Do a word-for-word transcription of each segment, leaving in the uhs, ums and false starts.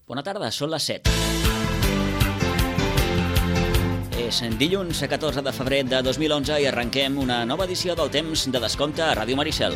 Bona tarda, són les set. És dilluns catorze de febrer de dos mil onze i arrenquem una nova edició del Temps de Descompte a Ràdio Maricel.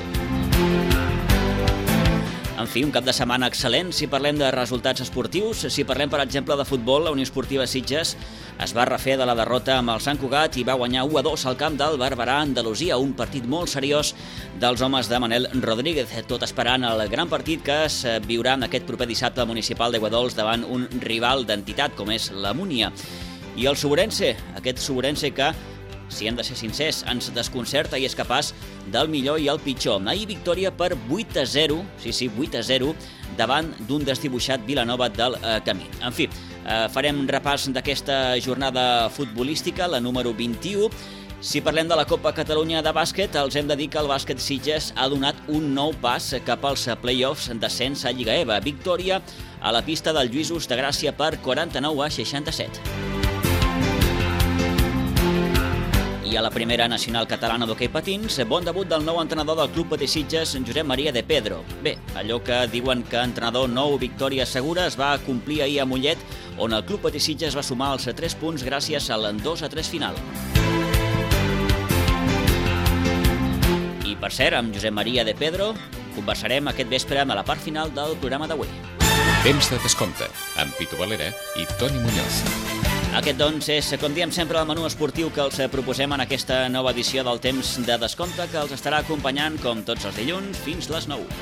En fi, un cap de setmana excel·lent si parlem de resultats esportius. Si parlem, per exemple, de futbol, la Unió Esportiva Sitges es va refer de la derrota amb el Sant Cugat i va guanyar u a dos al camp del Barberà, Andalusia, un partit molt seriós dels homes de Manel Rodríguez, tot esperant el gran partit que es viurà aquest proper dissabte al Municipal d'Aiguadols davant un rival d'entitat com és la Múnia. I el Suburense, aquest Suburense que, si hem de ser sincers, ens desconcerta i és capaç del millor i el pitjor. Ahir victòria per vuit a zero, sí, sí, vuit a zero, davant d'un desdibuixat Vilanova del eh, Camí. En fi, eh, farem un repàs d'aquesta jornada futbolística, la número vint-i-u. Si parlem de la Copa Catalunya de bàsquet, els hem de dir que el bàsquet Sitges ha donat un nou pas cap als play-offs d'ascens a Lliga E V A. Victòria a la pista del Lluïsos de Gràcia per quaranta-nou a seixanta-set. I a la primera nacional catalana d'hoquei patins, bon debut del nou entrenador del Club Patí Sitges, Josep Maria de Pedro. Bé, allò que diuen que entrenador nou, victòria segura, es va complir ahir a Mollet, on el Club Patí Sitges va sumar els tres punts gràcies al dos a tres final. I per cert, amb Josep Maria de Pedro conversarem aquest vespre a la part final del programa d'avui. Temps de Descompte, amb Pitu Valera i Toni Muñoz. Aquest, doncs, és, com diem sempre, el menú esportiu que els proposem en aquesta nova edició del Temps de Descompte, que els estarà acompanyant, com tots els dilluns, fins les nou.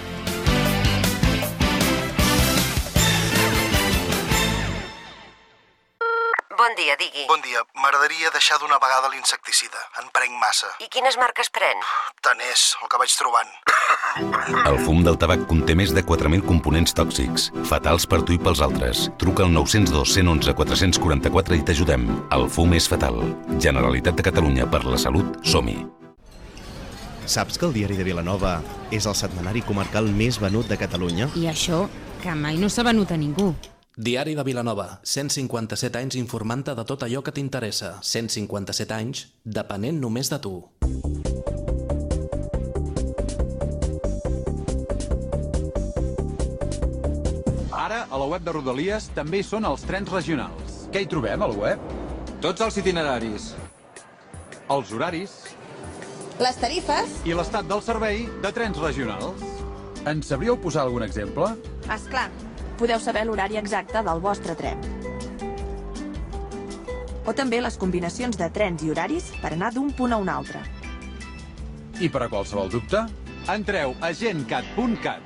Bon dia, digui. Bon dia. M'agradaria deixar d'una vegada l'insecticida. En prenc massa. I quines marques pren? Tant és, el que vaig trobant. El fum del tabac conté més de quatre mil components tòxics, fatals per tu i pels altres. Truca al nou zero dos, un u un, quatre quatre quatre i t'ajudem. El fum és fatal. Generalitat de Catalunya, per la salut, som-hi. Saps que el Diari de Vilanova és el setmanari comarcal més venut de Catalunya? I això, que mai no s'ha venut a ningú. Diari de Vilanova, cent cinquanta-set anys informant-te de tot allò que t'interessa. cent cinquanta-set anys, depenent només de tu. Ara, a la web de Rodalies també hi són els trens regionals. Què hi trobem, al web? Tots els itineraris, els horaris, les tarifes i l'estat del servei de trens regionals. Ens sabríeu posar algun exemple? Esclar, podeu saber l'horari exacte del vostre tren. O també les combinacions de trens i horaris per anar d'un punt a un altre. I per a qualsevol dubte, entreu a gencat punt cat.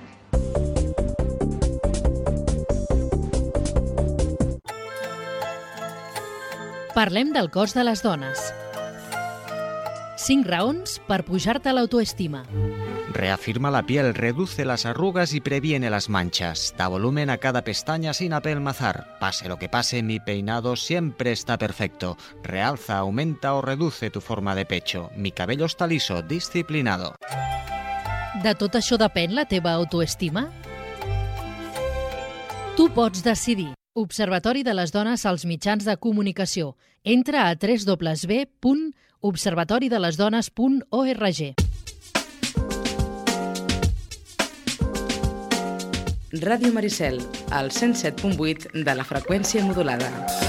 Parlem del cos de les dones. cinc raons per pujar-te l'autoestima. Reafirma la piel, reduce las arrugas y previene las manchas. Da volumen a cada pestaña sin apelmazar. Pase lo que pase, mi peinado siempre está perfecto. Realza, aumenta o reduce tu forma de pecho. Mi cabello está liso, disciplinado. De tot això depèn la teva autoestima? Tu pots decidir. Observatori de les dones als mitjans de comunicació. Entra a w w w punt observatori de les dones punt org. Ràdio Maricel, al cent set punt vuit de la freqüència modulada.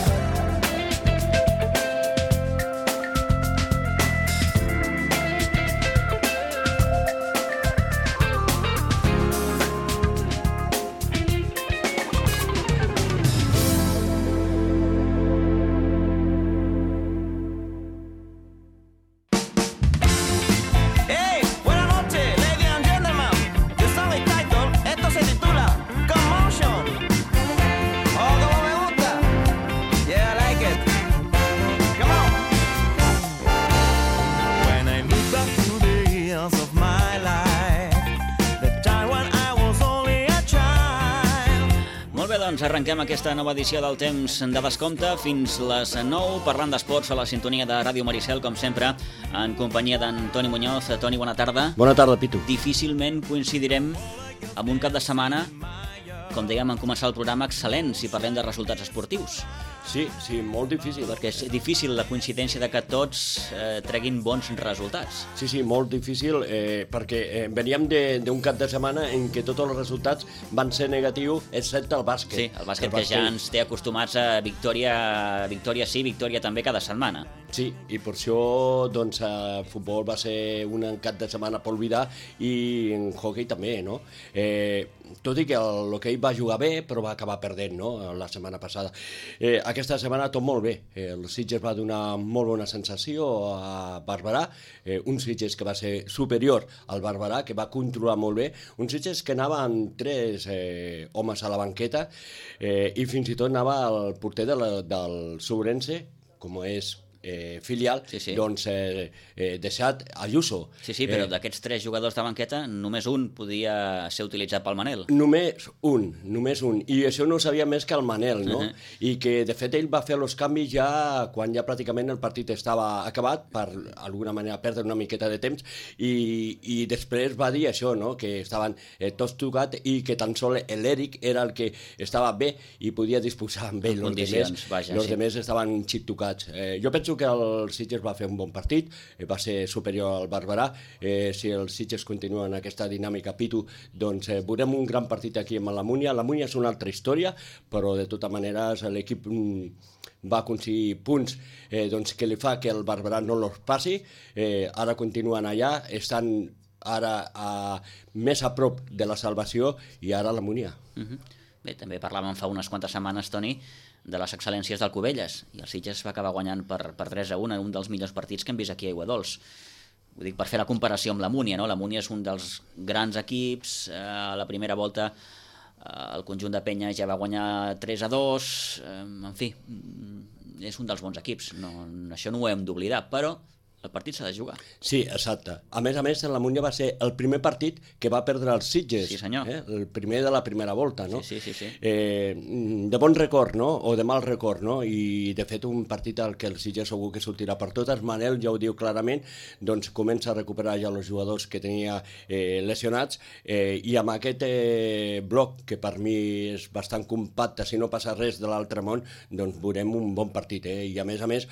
Doncs arrenquem aquesta nova edició del Temps de Descompte fins les nou, parlant d'esports a la sintonia de Ràdio Maricel, com sempre, en companyia d'en Toni Muñoz. Toni, bona tarda. Bona tarda, Pitu. Difícilment coincidirem amb un cap de setmana, com dèiem en començar el programa, excel·lent si parlem de resultats esportius. Sí, sí, molt difícil. Perquè és difícil la coincidència de que tots eh, treguin bons resultats. Sí, sí, molt difícil, eh, perquè eh, veníem d'un cap de setmana en què tots els resultats van ser negatius, excepte el bàsquet. Sí, el bàsquet, el bàsquet que ja ens té acostumats a victòria, victòria sí, victòria també cada setmana. Sí, i per això doncs, el futbol va ser un cap de setmana per oblidar i en hockey també, no? Eh, tot i que l'hoquei va jugar bé, però va acabar perdent, no?, la setmana passada. Eh, aquesta setmana tot molt bé. Eh, el Sitges va donar molt bona sensació a Barberà, eh, un Sitges que va ser superior al Barberà, que va controlar molt bé, un Sitges que anava amb tres eh, homes a la banqueta eh, i fins i tot anava al porter de la, del Sobrense, com és Eh, filial, sí, sí. doncs eh, eh, deixat Ayuso. Sí, sí, però eh, d'aquests tres jugadors de banqueta, només un podia ser utilitzat pel Manel. Només un, només un. I això no ho sabia més que el Manel, no? Uh -huh. I que, de fet, ell va fer els canvis ja quan ja pràcticament el partit estava acabat, per alguna manera perdre una miqueta de temps, i, i després va dir això, no?, que estaven eh, tots tocats i que tan sol l'Eric era el que estava bé i podia disposar amb ell. Els demés, vaja, els sí. demés estaven xip tocats. Eh, jo penso que el Sitges va fer un bon partit, eh, va ser superior al Barberà. Eh, si el Sitges continua en aquesta dinàmica Pitu, doncs eh, veurem un gran partit aquí amb la Múnia. La Múnia és una altra història, però de tota manera l'equip mm, va aconseguir punts eh, doncs, que li fa que el Barberà no los passi. Eh, ara continuen allà, estan ara a, més a prop de la salvació, i ara la Múnia. Uh-huh. Bé, també parlàvem fa unes quantes setmanes, Toni, de les excel·lències del Cubelles, i el Sitges va acabar guanyant per, per tres a un en un dels millors partits que hem vist aquí a Aiguadols. Ho dic per fer la comparació amb la Múnia, no? La Múnia és un dels grans equips, eh, a la primera volta eh, el conjunt de Penya ja va guanyar tres a dos, eh, en fi, és un dels bons equips, no, això no ho hem d'oblidar, però el partit s'ha de jugar. Sí, exacte. A més a més, la Múnia va ser el primer partit que va perdre els Sitges. Sí, senyor. Eh? El primer de la primera volta, no? Sí, sí, sí. sí. Eh, de bon record, no? O de mal record, no? I, de fet, un partit al que el Sitges segur que sortirà per totes. Manel ja ho diu clarament, doncs comença a recuperar ja els jugadors que tenia eh, lesionats, eh, i amb aquest eh, bloc, que per mi és bastant compacte, si no passa res de l'altre món, doncs veurem un bon partit, eh? I a més a més,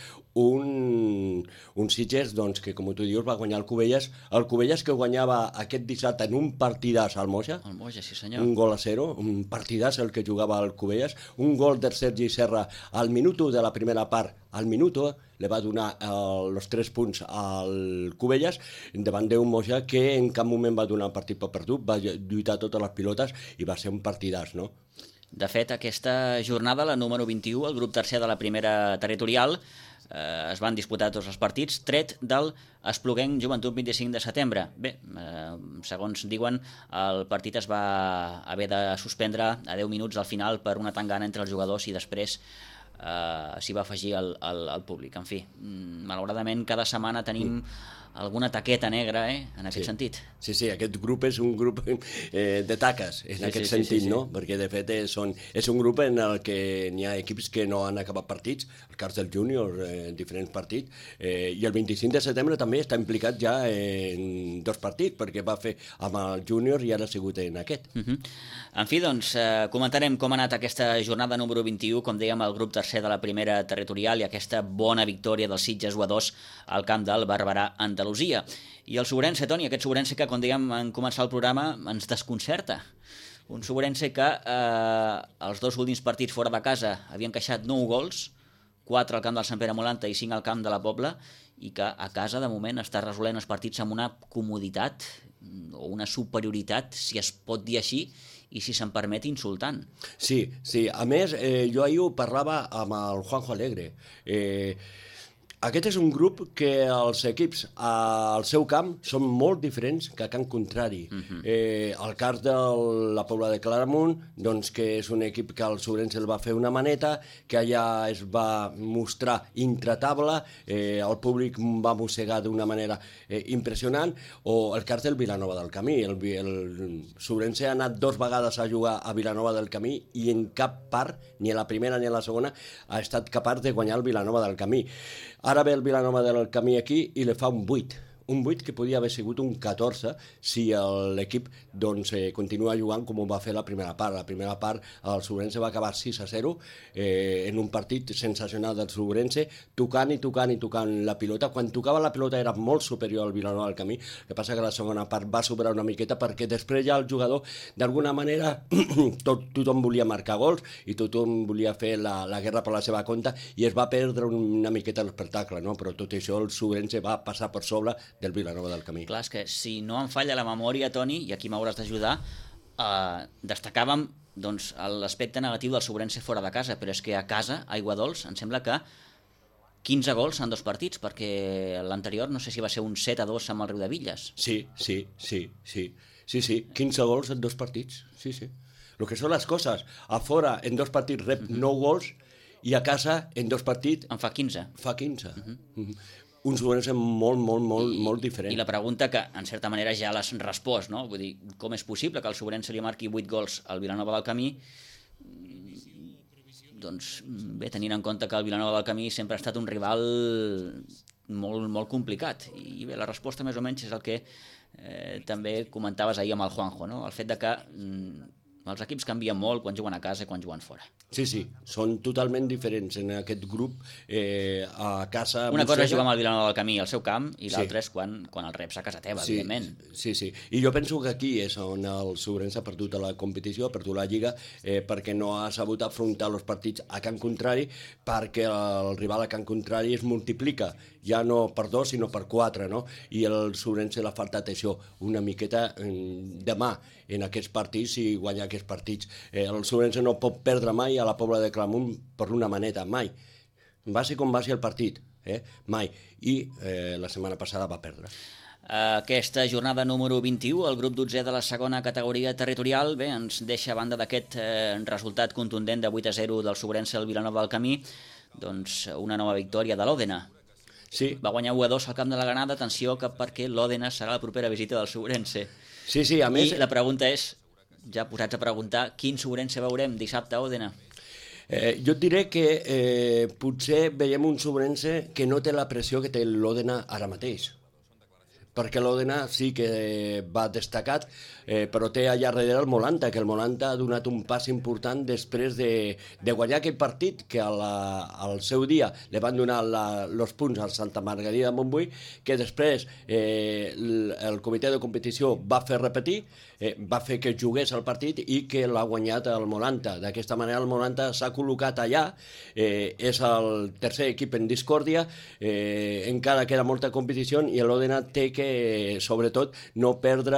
un, un Sitges doncs, que, com tu dius, va guanyar el Cubelles, el Cubelles que guanyava aquest dissabte en un partidàs al Moja, el Moja, sí senyor, un gol a zero, un partidàs el que jugava el Cubelles, un gol de Sergi Serra al minuto de la primera part, al minuto le va donar els tres punts al Cubelles davant d'un Moja que en cap moment va donar el partit per perdut, va lluitar totes les pilotes i va ser un partidàs, no? De fet, aquesta jornada, la número vint-i-u, el grup tercer de la primera territorial, eh, es van disputar tots els partits, tret del Espluguenc Joventut vint-i-cinc de setembre. Bé, eh, segons diuen, el partit es va haver de suspendre a deu minuts al final per una tangana entre els jugadors i després eh, s'hi va afegir el, el, el públic. En fi, malauradament cada setmana tenim alguna taqueta negra, eh, en aquest sí. sentit. Sí, sí, aquest grup és un grup eh, de taques, en sí, aquest sí, sentit, sí, sí, sí. no? Perquè, de fet, és, són, és un grup en el que n'hi ha equips que no han acabat partits, el cas del júnior, eh, en diferents partits, eh, i el vint-i-cinc de setembre també està implicat ja en dos partits, perquè va fer amb el júnior i ara ha sigut en aquest. Uh -huh. En fi, doncs, eh, comentarem com ha anat aquesta jornada número vint-i-u, com dèiem, el grup tercer de la primera territorial i aquesta bona victòria del Sitges u a dos al camp del Barberà Andalusia. I el Sobrense, Toni, aquest Sobrense que, com dèiem en començar el programa, ens desconcerta. Un Sobrense que eh, els dos últims partits fora de casa havien encaixat nou gols, quatre al camp del Sant Pere Molanta i cinc al camp de la Pobla, i que a casa, de moment, està resolent els partits amb una comoditat o una superioritat, si es pot dir així, i si se'n permet, insultant. Sí, sí. A més, eh, jo ahir ho parlava amb el Juanjo Alegre. Eh, Aquest és un grup que els equips al seu camp són molt diferents que a camp contrari. Uh-huh. eh, el cas de la Pobla de Claramunt, doncs, que és un equip que el Sobrense el va fer una maneta, que allà es va mostrar intratable, eh, el públic va mossegar d'una manera eh, impressionant, o el cas del Vilanova del Camí. El, el Sobrense ha anat dos vegades a jugar a Vilanova del Camí i en cap part, ni a la primera ni a la segona, ha estat capaç de guanyar el Vilanova del Camí. Ara ve el Vilanova del Camí aquí i li fa un vuit. un vuit que podia haver sigut un catorze si l'equip doncs, eh, continua jugant com ho va fer la primera part. La primera part el Sobrense va acabar sis a zero eh, en un partit sensacional del Sobrense, tocant i tocant i tocant la pilota. Quan tocava la pilota era molt superior al Vilanova del Camí. El que passa que la segona part va sobrar una miqueta perquè després ja el jugador, d'alguna manera, tot, tothom volia marcar gols i tothom volia fer la, la guerra per la seva compte i es va perdre una miqueta l'espectacle, no? Però tot això el Sobrense va passar per sobre del Vilanova del Camí. Clar, és que si no em falla la memòria, Toni, i aquí m'hauràs d'ajudar, eh, destacàvem doncs, l'aspecte negatiu del Sobrense fora de casa, però és que a casa, a Aiguadols, em sembla que quinze gols en dos partits, perquè l'anterior no sé si va ser un set a dos amb el Riudevilles. Sí, sí, sí, sí, sí, sí, quinze gols en dos partits, sí, sí. Lo que són les coses, a fora en dos partits rep uh-huh. nou gols i a casa en dos partits en fa quinze. Fa quinze. Uh-huh. Uh-huh. Un Sobrense molt, molt, molt, I, molt diferent. I la pregunta que, en certa manera, ja l'has respost, no? Vull dir, com és possible que el Sobrense li marqui vuit gols al Vilanova del Camí? Doncs bé, tenint en compte que el Vilanova del Camí sempre ha estat un rival molt, molt complicat. I bé, la resposta més o menys és el que eh, també comentaves ahir amb el Juanjo, no? El fet de que mm, els equips canvien molt quan juguen a casa i quan juguen fora. Sí, sí, són totalment diferents en aquest grup. Eh, a casa... Una cosa és jugar amb el Vilanova del Camí al seu camp i l'altra sí. és quan, quan el reps a casa teva, sí, evidentment. Sí, sí. I jo penso que aquí és on el Sobrense ha perdut la competició, ha perdut la Lliga, eh, perquè no ha sabut afrontar els partits a camp contrari, perquè el rival a camp contrari es multiplica, ja no per dos, sinó per quatre, no? I el Sobrense l'ha faltat això, una miqueta eh, demà en aquests partits i guanyar aquests partits. Eh, el Sobrense no pot perdre mai a la Pobla de Claramunt per una maneta, mai. Va ser com va ser el partit, eh? Mai. I eh, la setmana passada va perdre. Aquesta jornada número vint-i-u, el grup dotzè de la segona categoria territorial, bé, ens deixa a banda d'aquest eh, resultat contundent de vuit a zero del Sobrense al Vilanova del Camí, doncs una nova victòria de l'Òdena. Sí. Va guanyar u a dos al camp de la Granada, atenció, que perquè l'Òdena serà la propera visita del Sobrense. Sí, sí, a més... I la pregunta és, ja posats a preguntar, quin Sobrense veurem dissabte a Òdena? Eh, jo et diré que eh, potser veiem un Sobrense que no té la pressió que té l'Òdena ara mateix. Perquè l'Òdena sí que va destacat, eh, però té allà darrere el Molanta, que el Molanta ha donat un pas important després de, de guanyar aquest partit, que al, al seu dia li van donar els punts al Santa Margarida de Montbui, que després eh, el, el comitè de competició va fer repetir, eh, va fer que jugués el partit i que l'ha guanyat el Molanta. D'aquesta manera el Molanta s'ha col·locat allà, eh, és el tercer equip en discòrdia, eh, encara queda molta competició i l'Òdena té que que, sobretot, no perdre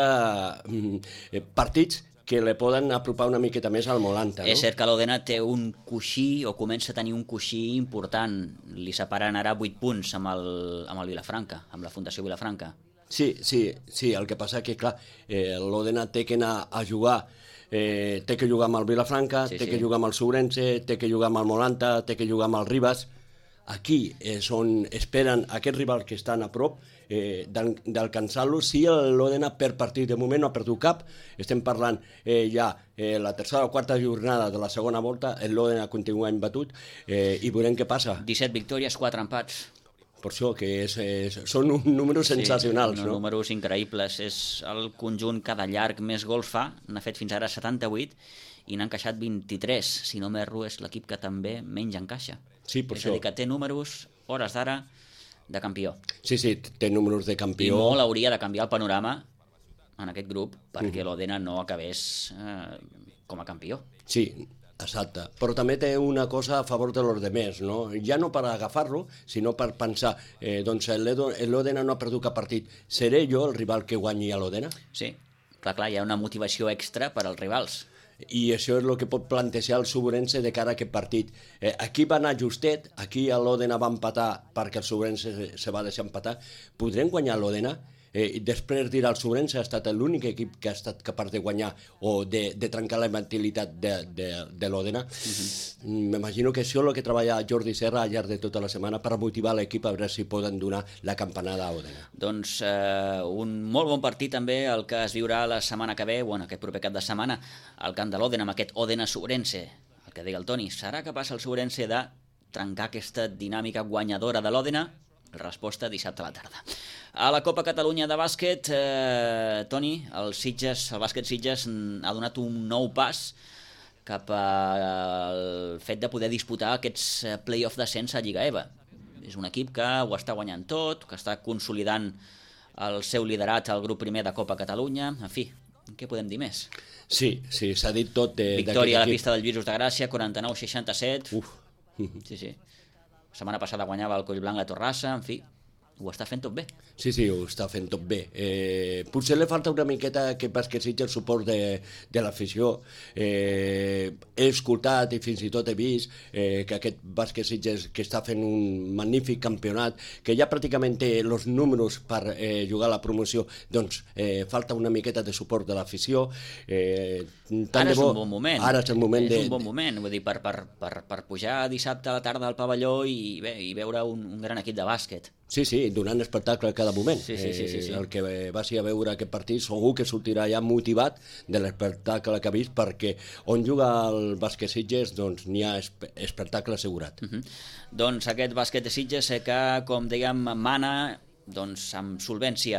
eh, partits que le poden apropar una miqueta més al Molanta. No? És cert que l'Òdena té un coixí, o comença a tenir un coixí important. Li separen ara vuit punts amb el, amb el Vilafranca, amb la Fundació Vilafranca. Sí, sí, sí, el que passa que, clar, eh, l'Òdena té que anar a jugar, eh, té que jugar amb el Vilafranca, sí, té sí. que jugar amb el Sobrense, té que jugar amb el Molanta, té que jugar amb el Ribas. Aquí és on esperen aquests rivals que estan a prop eh, d'alcançar-lo. Si l'Òdena per partit de moment no ha perdut cap, estem parlant eh, ja eh, la tercera o quarta jornada de la segona volta, l'Òdena continua imbatut eh, i veurem què passa. disset victòries, quatre empats. Per això que és, és, són uns números sí, sensacionals. No, no? Números increïbles. És el conjunt que de llarg més gols fa. N'ha fet fins ara setanta-vuit i n'ha encaixat vint-i-tres. Si no m'erro, és l'equip que també menys encaixa. Sí, per és això. a dir, que té números, hores d'ara, de campió. Sí, sí, té números de campió. I molt hauria de canviar el panorama en aquest grup perquè uh-huh. l'Òdena no acabés eh, com a campió. Sí, exacte. Però també té una cosa a favor de los demés, no? Ja no per agafar-lo, sinó per pensar, eh, doncs l'Òdena no ha perdut cap partit. Seré jo el rival que guanyi a l'Òdena? Sí, clar, clar, hi ha una motivació extra per als rivals. I això és el que pot plantejar el Sobrense de cara a aquest partit. Eh, aquí va anar justet, aquí l'Òdena va empatar perquè el Sobrense se, se va deixar empatar. Podrem guanyar l'Òdena? Eh, i després dirà el Sobrense ha estat l'únic equip que ha estat capaç de guanyar o de, de trencar la mentalitat de, de, de l'Òdena. Uh-huh. M'imagino que això és el que treballa Jordi Serra al llarg de tota la setmana per motivar l'equip a veure si poden donar la campanada a Òdena. Doncs eh, un molt bon partit també el que es viurà la setmana que ve, bueno, aquest proper cap de setmana, al camp de l'Òdena, amb aquest Òdena Sobrense. El que deia el Toni, serà capaç el Sobrense de trencar aquesta dinàmica guanyadora de l'Òdena? Resposta dissabte a la tarda. A la Copa Catalunya de bàsquet, eh, Toni, el Sitges, el bàsquet Sitges ha donat un nou pas cap al fet de poder disputar aquests play-off d'ascens a Lliga E V A. És un equip que ho està guanyant tot, que està consolidant el seu liderat al grup primer de Copa Catalunya. En fi, què podem dir més? Sí, sí, s'ha dit tot. De, Victòria a la pista del Lluís de Gràcia, quaranta-nou a seixanta-set. Uf. Sí, sí. La setmana passada guanyava el Collblanc la Torrassa, en fi, ho està fent tot bé. Sí, sí, ho està fent tot bé. Eh, potser li falta una miqueta aquest bàsquet Sitges, el suport de, de l'afició. Eh, he escoltat i fins i tot he vist eh, que aquest bàsquet Sitges, que està fent un magnífic campionat, que ja pràcticament té els números per eh, jugar a la promoció, doncs eh, falta una miqueta de suport de l'afició. Eh, ara és bo, un bon moment. Ara és el moment és de... un bon moment, vull dir, per, per, per, per pujar dissabte a la tarda al pavelló i, bé, i veure un, un gran equip de bàsquet. Sí, sí, donant espectacle a cada moment. Sí, sí, sí, sí, sí. Eh, el que vagi a veure aquest partit segur que sortirà ja motivat de l'espectacle que ha vist, perquè on juga el bàsquet Sitges doncs n'hi ha espectacle assegurat. Uh -huh. Doncs aquest bàsquet de Sitges que, com dèiem, mana doncs, amb solvència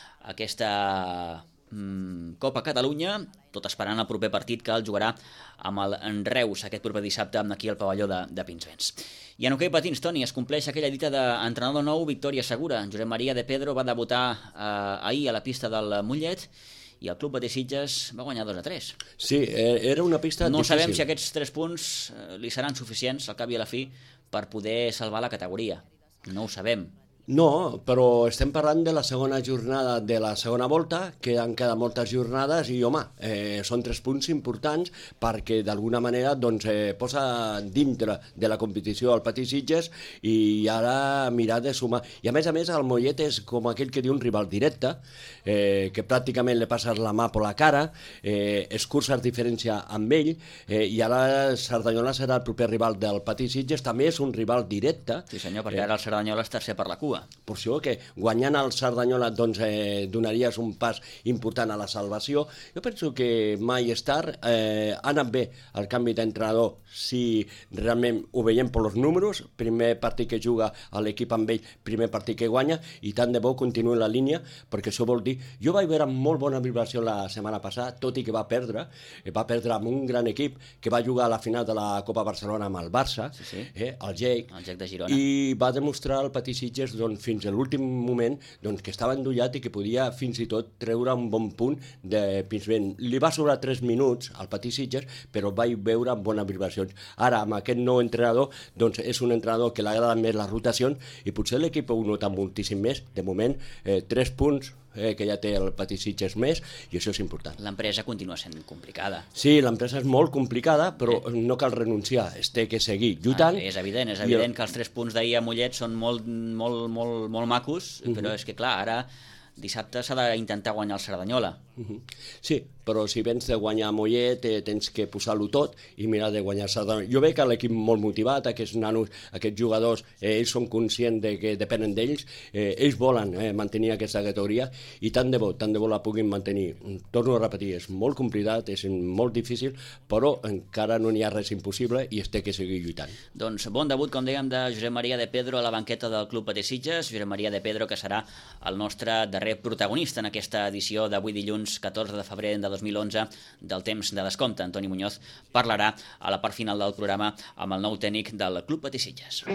aquesta mm, Copa Catalunya, tot esperant el proper partit que el jugarà amb el Reus aquest proper dissabte aquí al pavelló de, de Pinsbens. I en hoquei patins, Toni, es compleix aquella dita d'entrenador nou, victòria segura. Josep Maria de Pedro va debutar eh, ahir a la pista del Mollet i el Club Patí Sitges va guanyar dos a tres. Sí, era una pista no difícil. No sabem si aquests tres punts eh, li seran suficients al cap i a la fi per poder salvar la categoria. No ho sabem. No, però estem parlant de la segona jornada de la segona volta, que han quedat moltes jornades i, home, eh, són tres punts importants perquè d'alguna manera doncs, eh, posa dintre de la competició el Patí Sitges i ara mirar de sumar. I a més a més el Mollet és com aquell que diu un rival directe, eh, que pràcticament li passes la mà per la cara, eh, escurces diferència amb ell, eh, i ara Cerdanyola serà el proper rival del Patí Sitges, també és un rival directe. Sí senyor, perquè ara el Cerdanyola és tercer per la cua. Per això que guanyant el Cerdanyola doncs, eh, donaries un pas important a la salvació. Jo penso que mai és tard, eh, ha anat bé el canvi d'entrenador si realment ho veiem per els números, primer partit que juga l'equip amb ell, primer partit que guanya, i tant de bo continuï la línia, perquè això vol dir... Jo vaig veure molt bona vibració la setmana passada, tot i que va perdre, va perdre amb un gran equip que va jugar a la final de la Copa Barcelona amb el Barça, sí, sí. Eh, el Jake, el Jake de Girona, i va demostrar al Patí Sitges doncs, fins a l'últim moment doncs, que estava endollat i que podia fins i tot treure un bon punt de Pinsbens. Li va sobrar tres minuts al Patí Sitges, però vaig veure bones vibracions. Ara, amb aquest nou entrenador, doncs és un entrenador que li agrada més les rotacions i potser l'equip ho nota moltíssim més. De moment, eh, tres punts eh, que ja té el Patí Sitges més, i això és important. L'empresa continua sent complicada. Sí, l'empresa és molt complicada, però eh. no cal renunciar, es té que seguir lluitant. Ah, és evident, és evident el... que els tres punts d'ahir a Mollet són molt, molt, molt, molt macos, uh -huh. però és que clar, ara dissabte s'ha d'intentar guanyar el Cerdanyola. Uh -huh. Sí, però si vens de guanyar a Mollet eh, tens que posar-lo tot i mirar de guanyar Cerdanyola. Jo veig que l'equip molt motivat, aquests nanos, aquests jugadors, eh, ells són conscients de que depenen d'ells, eh, ells volen eh, mantenir aquesta categoria i tant de bo, tant de bo la puguin mantenir. Torno a repetir, és molt complicat, és molt difícil, però encara no n'hi ha res impossible i es té que seguir lluitant. Doncs bon debut, com dèiem, de Josep Maria de Pedro a la banqueta del Club Patí Sitges. Josep Maria de Pedro, que serà el nostre darrer protagonista en aquesta edició d'avui dilluns catorze de febrer de dos mil onze del temps de descompte. Antoni Muñoz parlarà a la part final del programa amb el nou tècnic del Club Patí Sitges.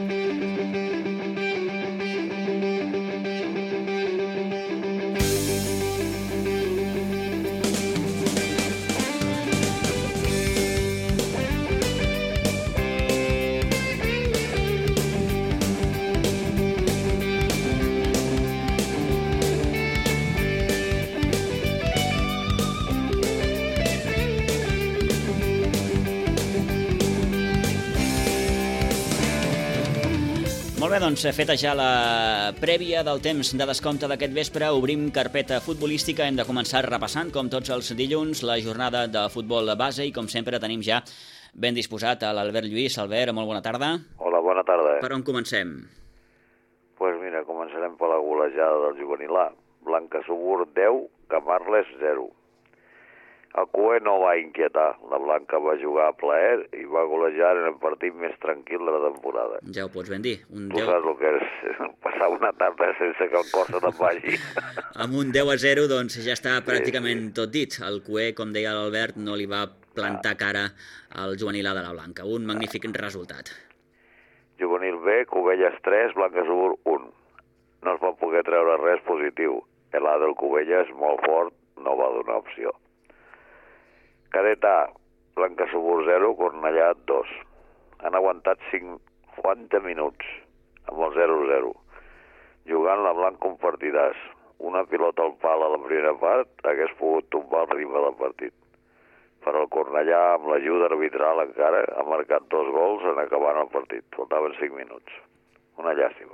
Molt bé, doncs, feta ja la prèvia del temps de descompte d'aquest vespre, obrim carpeta futbolística. Hem de començar repassant, com tots els dilluns, la jornada de futbol base i, com sempre, tenim ja ben disposat a l'Albert Lluís. Albert, molt bona tarda. Hola, bona tarda. Per on comencem? Doncs pues mira, començarem per la golejada del juvenil A. Blanca Subur deu, Camarles zero. El Cué no va inquietar. La Blanca va jugar a plaer i va golejar en el partit més tranquil de la temporada. Ja ho pots ben dir. Un Tu deu... saps el que és passar una tarda sense que el cos se te'n vagi. Amb un deu a zero, doncs, ja està pràcticament sí, sí. tot dit. El Cué, com deia l'Albert, no li va plantar cara al juvenil A de la Blanca. Un magnífic resultat. Juvenil B, Cubelles tres, Blanca Subur un. No es va poder treure res positiu. El A del Cubelles, molt fort, no va donar opció. Cadet A, Blanca Subur zero, Cornellà dos. Han aguantat cinquanta minuts amb el zero zero. Jugant la Blanca un partidàs. Una pilota al pal a la primera part hagués pogut tombar el ritme del partit. Però el Cornellà, amb l'ajuda arbitral encara, ha marcat dos gols en acabant el partit. Faltaven cinc minuts. Una llàstima.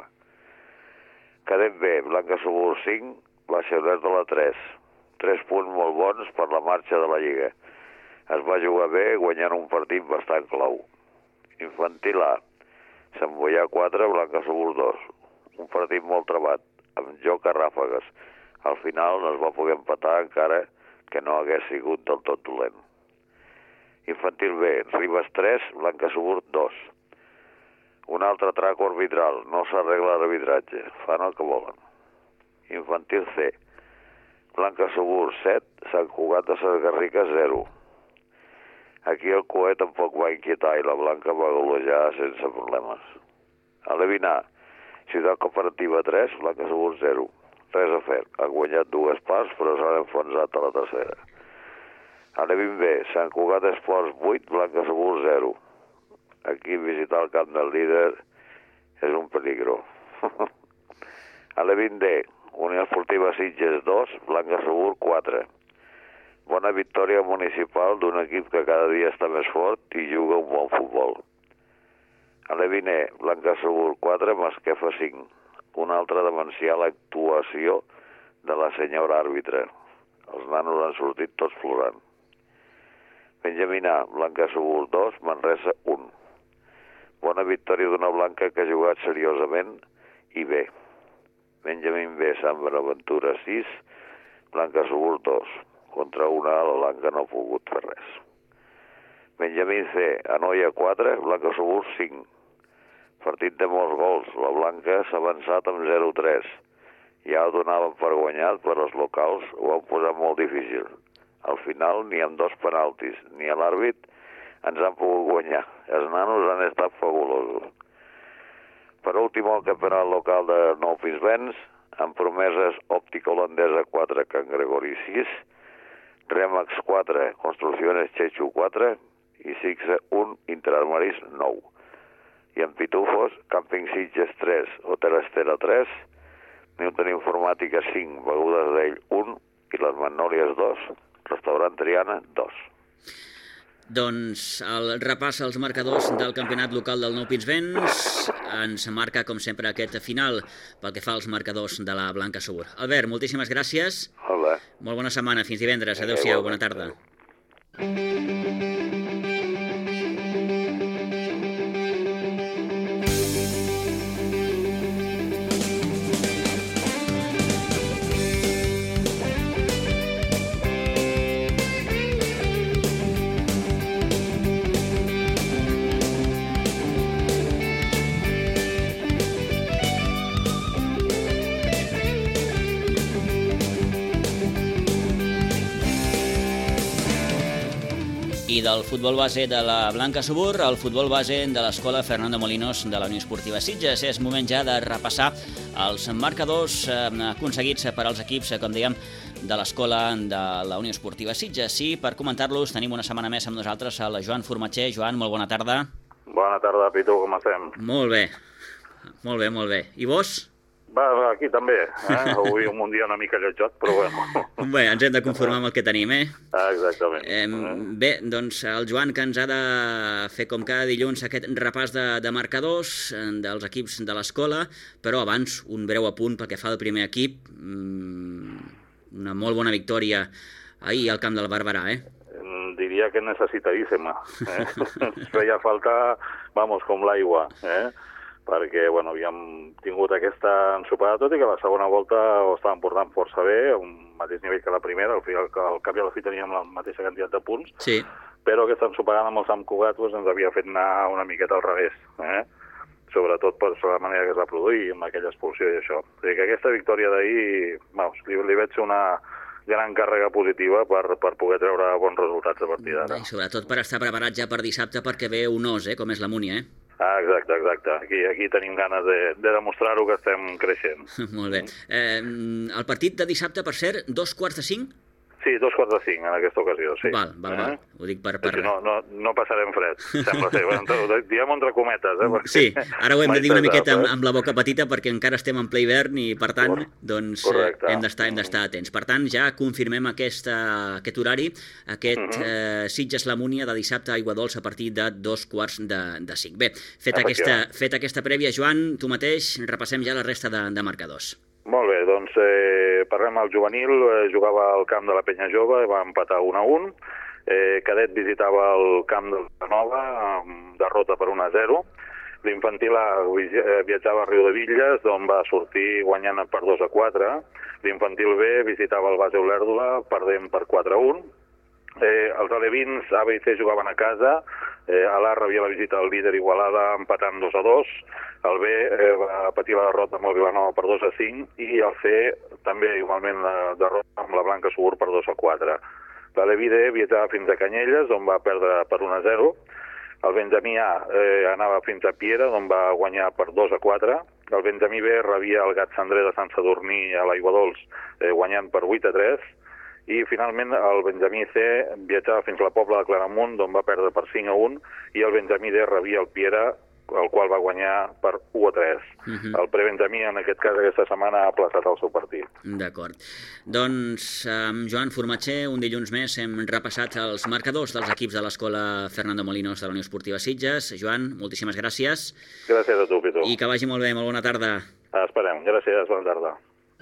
Cadet B, Blanca Subur cinc, Baixonet de la tres. Tres punts molt bons per la marxa de la Lliga. Es va jugar bé, guanyant un partit bastant clau. Infantil A, Sant Boià quatre, Blanca Subur dos. Un partit molt trebat, amb joc a ràfegues. Al final no es va poder empatar encara que no hagués sigut del tot dolent. Infantil B, Ribes tres, Blanca Subur dos. Un altre traco arbitral, no s'arregla l'arbitratge, fan el que volen. Infantil C, Blanca Subur set, Sant Cugat de les Garrigues zero. Aquí el Cué tampoc va inquietar i la Blanca va golejar sense problemes. A l'Evin A, Ciutat Cooperativa tres, Blanca Subur zero. Res a fer, han guanyat dues parts però s'han enfonsat a la tercera. A l'Evin B, Sant Cugat Esports vuit, Blanca Subur zero. Aquí visitar el camp del líder és un peligro. A l'Evin D, Unió Esportiva Sitges dos, Blanca Subur quatre. Bona victòria municipal d'un equip que cada dia està més fort i juga un bon futbol. A l'Evin E, Blanca Subur quatre, Masquefa cinc. Una altra demencial actuació de la senyora àrbitre. Els nanos han sortit tots plorant. Benjamín A, Blanca Subur dos, Manresa un. Bona victòria d'una Blanca que ha jugat seriosament i bé. Benjamín B, Sant Bonaventura sis, Blanca Subur dos. Contra una A, la Blanca no ha pogut fer res. Benjamín C, Anoia quatre, Blanca Subur cinc. Partit de molts gols. La Blanca s'ha avançat amb zero tres. Ja ho donaven per guanyat, però els locals ho han posat molt difícil. Al final, ni amb dos penaltis, ni a l'àrbit, ens han pogut guanyar. Els nanos han estat fabulosos. Per últim, el campionat local de Nou Pinsbens, amb promeses Òptica Holandesa quatre, Can Gregori sis, Remax quatre, Construcciones Chechu quatre i Sixa un, Interarmaris nou. I en Pitufos, Camping Sitges tres, Hotel Estera tres, Newton Informàtica cinc, Begudes d'Ell un i les Magnòlies dos, Restaurant Triana dos. Doncs el repàs als marcadors del campionat local del Nou Pinsbens ens marca, com sempre, aquest final pel que fa als marcadors de la Blanca Subur. Albert, moltíssimes gràcies. Hola. Molt bona setmana. Fins divendres. Adéu-siau. Bona tarda. I del futbol base de la Blanca Subur al futbol base de l'escola Fernando Molinos de la Unió Esportiva Sitges. És moment ja de repassar els marcadors eh, aconseguits per als equips, eh, com dèiem, de l'escola de la Unió Esportiva Sitges. I per comentar-los tenim una setmana més amb nosaltres el Joan Formatger. Joan, molt bona tarda. Bona tarda, Pitu, com estem? Molt bé, molt bé, molt bé. I vos? Va, aquí també, eh? Avui un dia una mica allotjat, però bueno. Bé, ens hem de conformar amb el que tenim, eh? Ah, exactament. Eh, bé, doncs el Joan, que ens ha de fer com cada dilluns aquest repàs de, de marcadors dels equips de l'escola, però abans un breu apunt pel que fa al primer equip. Una molt bona victòria ahir al camp del Barberà, eh? Diria que necessitadíssima. Eh? Feia falta, vamos, com l'aigua, eh? perquè bueno, havíem tingut aquesta ensopada, tot i que la segona volta ho estàvem portant força bé, a un mateix nivell que la primera, al final al cap i a la fi teníem la mateixa quantitat de punts, sí. Però aquesta ensopada amb el Sant Cugat doncs, ens havia fet anar una miqueta al revés, eh? Sobretot per la manera que es va produir, amb aquella expulsió i això. O sigui que aquesta victòria d'ahir, vamos, li, li veig una gran càrrega positiva per, per poder treure bons resultats a partir d'ara. I sobretot per estar preparats ja per dissabte perquè ve un os, eh, com és la Múnia, eh? Ah, exacte, exacte. Aquí, aquí tenim ganes de, de demostrar-ho que estem creixent. Molt bé. Eh, el partit de dissabte, per cert, dos quarts de cinc? Sí, dos quarts de cinc en aquesta ocasió, sí. Val, val, val. Eh? Ho dic per... per... Sí, no, no, no passarem fred, sembla ser. Bueno, diem entre cometes, eh? Perquè sí, ara ho hem de dir una miqueta amb, eh? amb la boca petita perquè encara estem en ple hivern i, per tant, doncs, Correcte. hem d'estar hem d'estar atents. Per tant, ja confirmem aquesta, aquest horari, aquest uh -huh. eh, Sitges-La Múnia de dissabte a Aiguadols a partir de dos quarts de, de cinc. Bé, fet aquesta, fet aquesta prèvia, Joan, tu mateix, repassem ja la resta de, de marcadors. Molt bé, doncs eh, parlem al juvenil, eh, jugava al camp de la Penya Jove, va empatar un a un, eh, Cadet visitava el camp de la Nova, amb derrota per un a zero, l'infantil A eh, viatjava a Riudevilles, d'on va sortir guanyant per dos a quatre, l'infantil B visitava el base Olèrdola, perdent per quatre a un, eh, els alevins A, B i C jugaven a casa, eh, a l'A rebia la visita del líder Igualada empatant dos a dos, el B eh, va patir la derrota amb el Vilanova per dos a cinc i el C també igualment la derrota amb la Blanca Segur per dos a quatre. L'Aleví D viatjava fins a Canyelles, on va perdre per un a zero. El Benjamí A eh, anava fins a Piera, on va guanyar per dos a quatre. El Benjamí B rebia el Gat Cendrer de Sant Sadurní a l'Aiguadols, eh, guanyant per vuit a tres. I finalment el Benjamí C viatjava fins a la Pobla de Claramunt, on va perdre per cinc a un, i el Benjamí D rebia el Piera, el qual va guanyar per u a tres. Uh -huh. El prebenjamí, en aquest cas, aquesta setmana ha aplaçat el seu partit. D'acord. Doncs, amb Joan Formatger, un dilluns més hem repassat els marcadors dels equips de l'Escola Fernando Molinos de la Unió Esportiva Sitges. Joan, moltíssimes gràcies. Gràcies a tu, Pitu. I que vagi molt bé, molt bona tarda. Esperem. Gràcies, bona tarda.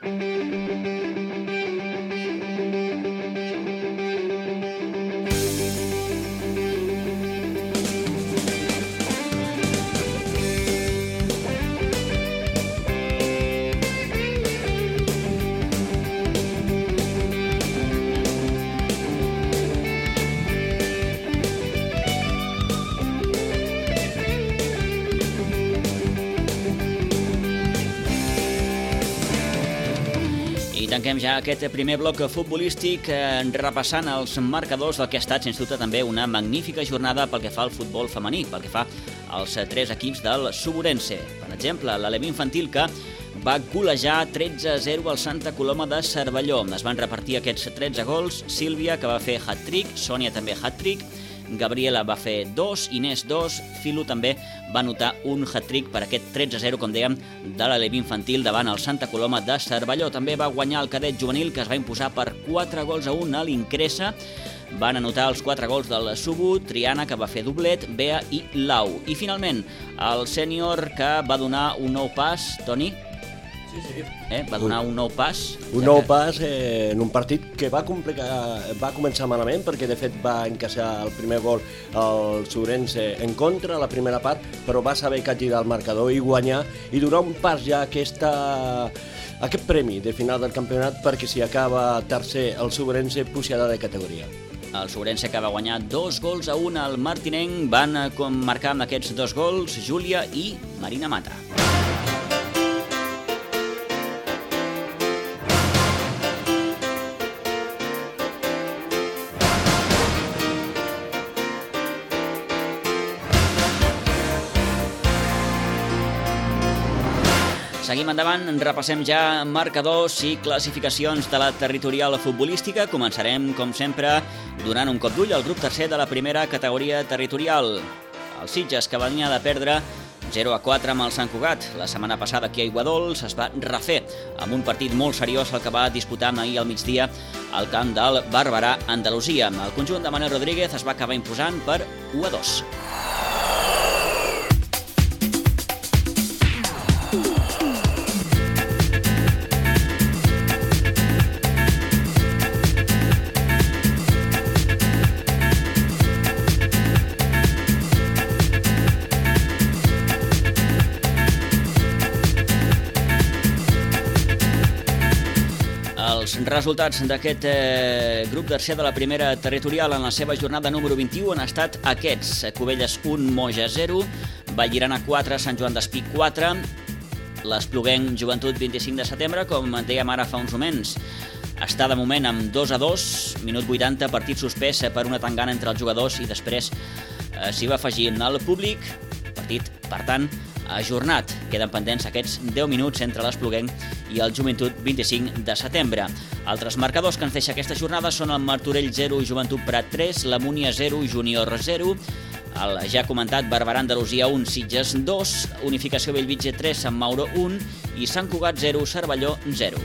Tanquem ja aquest primer bloc futbolístic eh, repassant els marcadors del que ha estat, sens dubte, també una magnífica jornada pel que fa al futbol femení, pel que fa als tres equips del Suburense. Per exemple, l'Aleví Infantil, que va golejar tretze a zero al Santa Coloma de Cervelló. Es van repartir aquests tretze gols. Sílvia, que va fer hat-trick, Sònia també hat-trick, Gabriela va fer dos, Inés dos, Filo també va anotar un hat-trick per aquest tretze a zero, com dèiem, de l'Aleví Infantil davant el Santa Coloma de Cervelló. També va guanyar el cadet juvenil, que es va imposar per quatre gols a un a l'Incresa. Van anotar els quatre gols del Subut, Triana, que va fer doblet, Bea i Lau. I finalment, el sènior, que va donar un nou pas, Toni? Sí, sí. Eh? Va donar un nou pas. Un ja nou que... pas eh, en un partit que va, complicar, va començar malament, perquè de fet va encaixar el primer gol al Suburense en contra a la primera part, però va saber capgirar el marcador i guanyar i donar un pas ja a aquesta, aquest premi de final del campionat, perquè si acaba tercer el Suburense pujarà de categoria. El Suburense, que va guanyar dos gols a un al Martinenc, van marcar amb aquests dos gols Júlia i Marina Mata. Seguim endavant, repassem ja marcadors i classificacions de la territorial futbolística. Començarem, com sempre, donant un cop d'ull al grup tercer de la primera categoria territorial. El Sitges, que venia de perdre zero a quatre amb el Sant Cugat. La setmana passada aquí a Aiguadols es va refer amb un partit molt seriós el que va disputar ahir al migdia al camp del Barberà, Andalusia. El conjunt de Manuel Rodríguez es va acabar imposant per u a dos. Resultats d'aquest eh, grup tercer de la primera territorial en la seva jornada número vint-i-u han estat aquests. Cubelles un, Moja zero, Vallirana quatre, Sant Joan d'Espí quatre, l'Espluguenc Joventut vint-i-cinc de setembre, com dèiem ara fa uns moments, està de moment amb dos a dos, minut vuitanta, partit suspès per una tangana entre els jugadors i després eh, s'hi va afegir el públic, partit, per tant, ajornat. Queden pendents aquests deu minuts entre l'Espluguenc i el Joventut vint-i-cinc de setembre. Altres marcadors que ens deixa aquesta jornada són el Martorell zero, Joventut Prat tres, la Múnia zero, Júnior zero, el ja comentat Barberà Andalusia un, Sitges dos, Unificació Bellvitge tres, Sant Mauro un i Sant Cugat zero, Cervelló zero.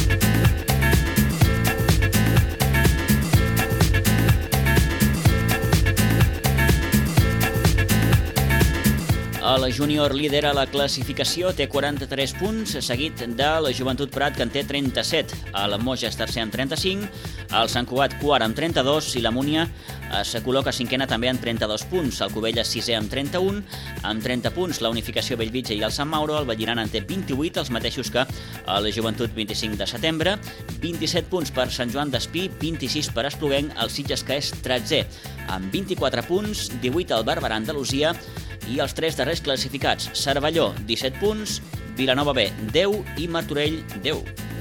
El júnior lidera la classificació, té quaranta-tres punts, seguit de la Joventut Prat, que en té trenta-set. El Moja és tercer amb trenta-cinc, el Sant Cugat quart amb trenta-dos i la Múnia es col·loca cinquena també amb trenta-dos punts. El Cubelles sisè amb trenta-un, amb trenta punts la Unificació Bellvitge i el Sant Mauro. El Vallirana en té vint-i-vuit, els mateixos que el Joventut vint-i-cinc de setembre. vint-i-set punts per Sant Joan d'Espí, vint-i-sis per Espluguenc, el Sitges, que és tretzè, amb vint-i-quatre punts, divuit el Barberà Andalusia, i els tres darrers classificats, Cervelló, disset punts, Vilanova B, deu i Martorell, deu.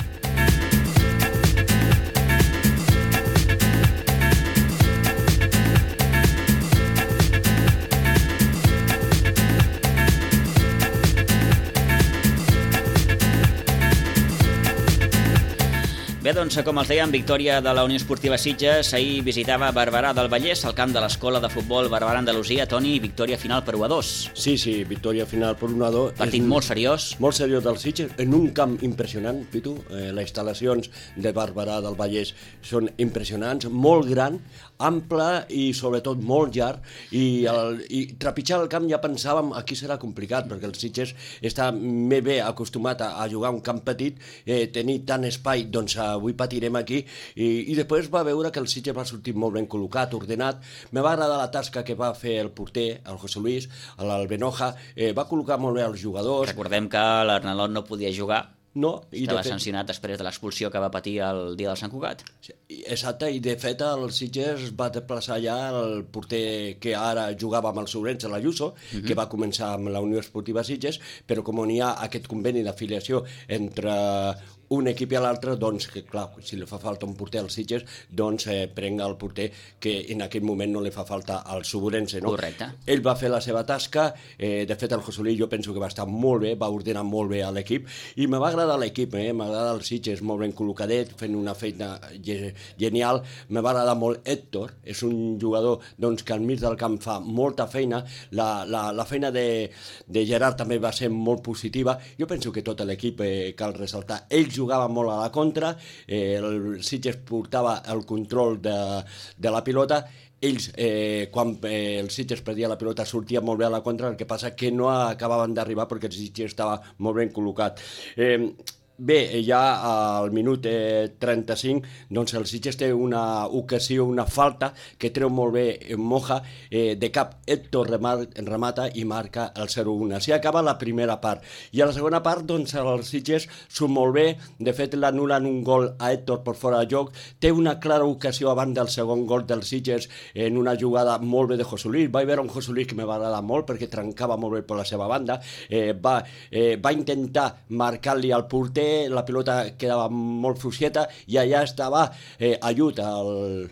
Bé, doncs, com els dèiem, victòria de la Unió Esportiva Sitges. Ahir visitava Barberà del Vallès, al camp de l'escola de futbol Barberà Andalusia. Toni, victòria final per u a dos. Sí, sí, victòria final per un a dos. Partit és molt seriós. Molt seriós del Sitges, en un camp impressionant, Pitu. Eh, les instal·lacions de Barberà del Vallès són impressionants, molt gran, ample i sobretot molt llarg. I, el, i trepitjar el camp ja pensàvem aquí serà complicat, perquè el Sitges està més bé acostumat a, a jugar un camp petit, eh, tenir tant espai, doncs avui patirem aquí, i, i després va veure que el Sitges va sortir molt ben col·locat, ordenat. Me va agradar la tasca que va fer el porter, el José Luis, l'Albenoja, eh, va col·locar molt bé els jugadors. Recordem que l'Arnalot no podia jugar. No, i estava de fet... sancionat després de l'expulsió que va patir el dia del Sant Cugat. Exacte, i de fet el Sitges va desplaçar ja el porter que ara jugava amb el Sobrense, l'Ayuso, uh-huh. que va començar amb la Unió Esportiva Sitges, però com n'hi ha aquest conveni d'afiliació entre un equip i l'altre, doncs, que clar, si li fa falta un porter al Sitges, doncs eh, prenga el porter que en aquell moment no li fa falta al Sobrense, no? Correcte. Ell va fer la seva tasca, eh, de fet el Josolí jo penso que va estar molt bé, va ordenar molt bé a l'equip, i me va agradar l'equip, eh? m'agrada el Sitges molt ben col·locadet, fent una feina genial, me va agradar molt Héctor, és un jugador doncs, que al mig del camp fa molta feina, la, la, la feina de, de Gerard també va ser molt positiva, jo penso que tot l'equip eh, cal ressaltar, ells jugava molt a la contra, eh, el Sitges portava el control de, de la pilota, ells, eh, quan eh, el Sitges perdia la pilota, sortia molt bé a la contra, el que passa que no acabaven d'arribar perquè el Sitges estava molt ben col·locat. Eh, Bé, ja al minut eh, trenta-cinc, doncs el Sitges té una ocasió, una falta, que treu molt bé Moja, eh, de cap Héctor remata i marca el zero a un. Així acaba la primera part. I a la segona part, doncs el Sitges surt molt bé, de fet l'anulen un gol a Héctor per fora de joc, té una clara ocasió abans del segon gol del Sitges en una jugada molt bé de Josolí. Vaig veure un Josolí que me va agradar molt perquè trencava molt bé per la seva banda, eh, va, eh, va intentar marcar-li al porter, la pilota quedava molt fluixeta i allà estava eh, Ayut, el,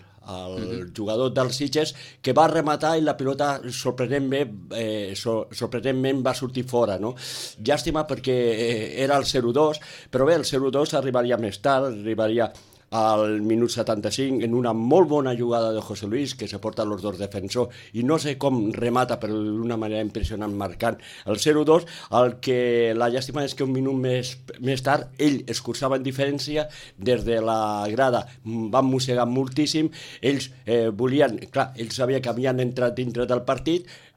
el mm-hmm. jugador del Sitges, que va rematar i la pilota sorprenentment, eh, so, sorprenentment va sortir fora, no? Llàstima perquè eh, era el zero a dos, però bé, el zero a dos arribaria més tard, arribaria al minut setanta-cinc en una molt bona jugada de José Luis que se porta els dos defensors i no sé com remata però d'una manera impressionant marcant el zero a dos. El que la llàstima és que un minut més, més tard ell escurçava en diferència des de la grada, van mossegar moltíssim, ells eh, volien, clar, ells sabien que havien entrat dintre del partit,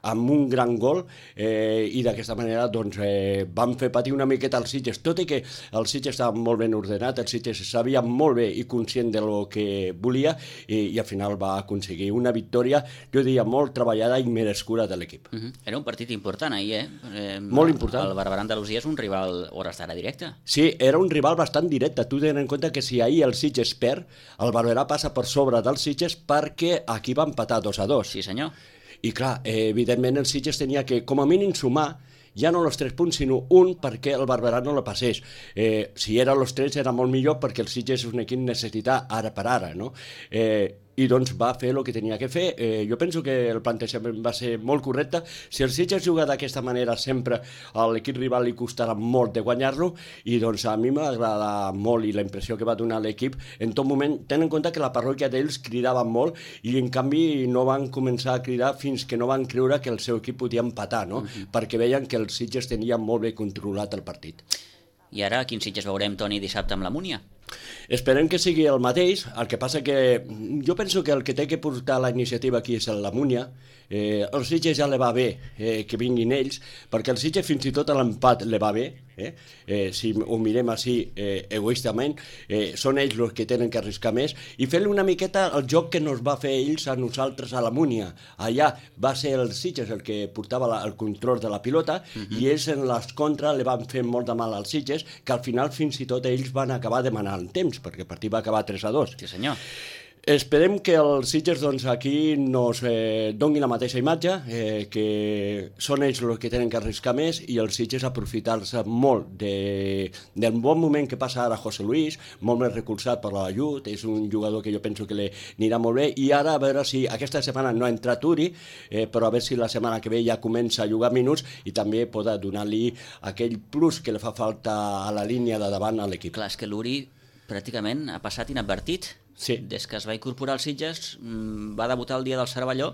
amb un gran gol eh, i d'aquesta manera doncs, eh, van fer patir una miqueta els Sitges, tot i que el Sitges estava molt ben ordenat, el Sitges sabia molt bé i conscient de lo que volia i, i al final va aconseguir una victòria, jo diria, molt treballada i merescuda de l'equip. Uh-huh. Era un partit important ahir, eh? eh molt important. El Barberà Andalusia és un rival hores d'ara directe. Sí, era un rival bastant directe. Tu ten en compte que si ahir el Sitges perd, el Barberà passa per sobre del Sitges perquè aquí va empatar dos a dos. Sí, senyor. I clar, eh, evidentment el Sitges tenia que, com a mínim, sumar ja no els tres punts, sinó un perquè el Barberà no la passés. Eh, si era els tres era molt millor perquè el Sitges és un equip necessita ara per ara, no? Eh, i doncs va fer el que tenia que fer. Eh, jo penso que el plantejament va ser molt correcte. Si el Sitges juga d'aquesta manera sempre, a l'equip rival li costarà molt de guanyar-lo, i doncs a mi m'agrada molt i la impressió que va donar l'equip en tot moment. Ten en compte que la parròquia d'ells cridava molt i en canvi no van començar a cridar fins que no van creure que el seu equip podia empatar, no? Uh-huh. Perquè veien que el Sitges tenia molt bé controlat el partit. I ara quin Sitges veurem, Toni, dissabte amb la Múnia? Esperem que sigui el mateix, el que passa que jo penso que el que té que portar la iniciativa aquí és la Múnia. Eh, el Sitges ja li va bé eh, que vinguin ells, perquè el Sitges fins i tot l'empat li va bé, eh? Eh, si ho mirem així eh, egoistament, eh, són ells els que tenen que arriscar més, i fer-li una miqueta el joc que nos va fer ells a nosaltres a la Múnia. Allà va ser el Sitges el que portava la, el control de la pilota, uh-huh. i ells en les contres li van fer molt de mal als Sitges, que al final fins i tot ells van acabar demanant en temps, perquè el partit va acabar tres a dos. Sí, senyor. Esperem que els Sitges doncs, aquí nos eh, doni la mateixa imatge, eh, que són ells els que tenen que arriscar més i els Sitges aprofitar-se molt de, del bon moment que passa ara José Luis, molt més recolzat per l'ajut, és un jugador que jo penso que li anirà molt bé, i ara a veure si aquesta setmana no ha entrat Uri, eh, però a veure si la setmana que ve ja comença a jugar minuts i també pot donar-li aquell plus que li fa falta a la línia de davant a l'equip. Clar, és que l'Uri pràcticament ha passat inadvertit. Sí. Des que es va incorporar als Sitges, va debutar el dia del Cervelló,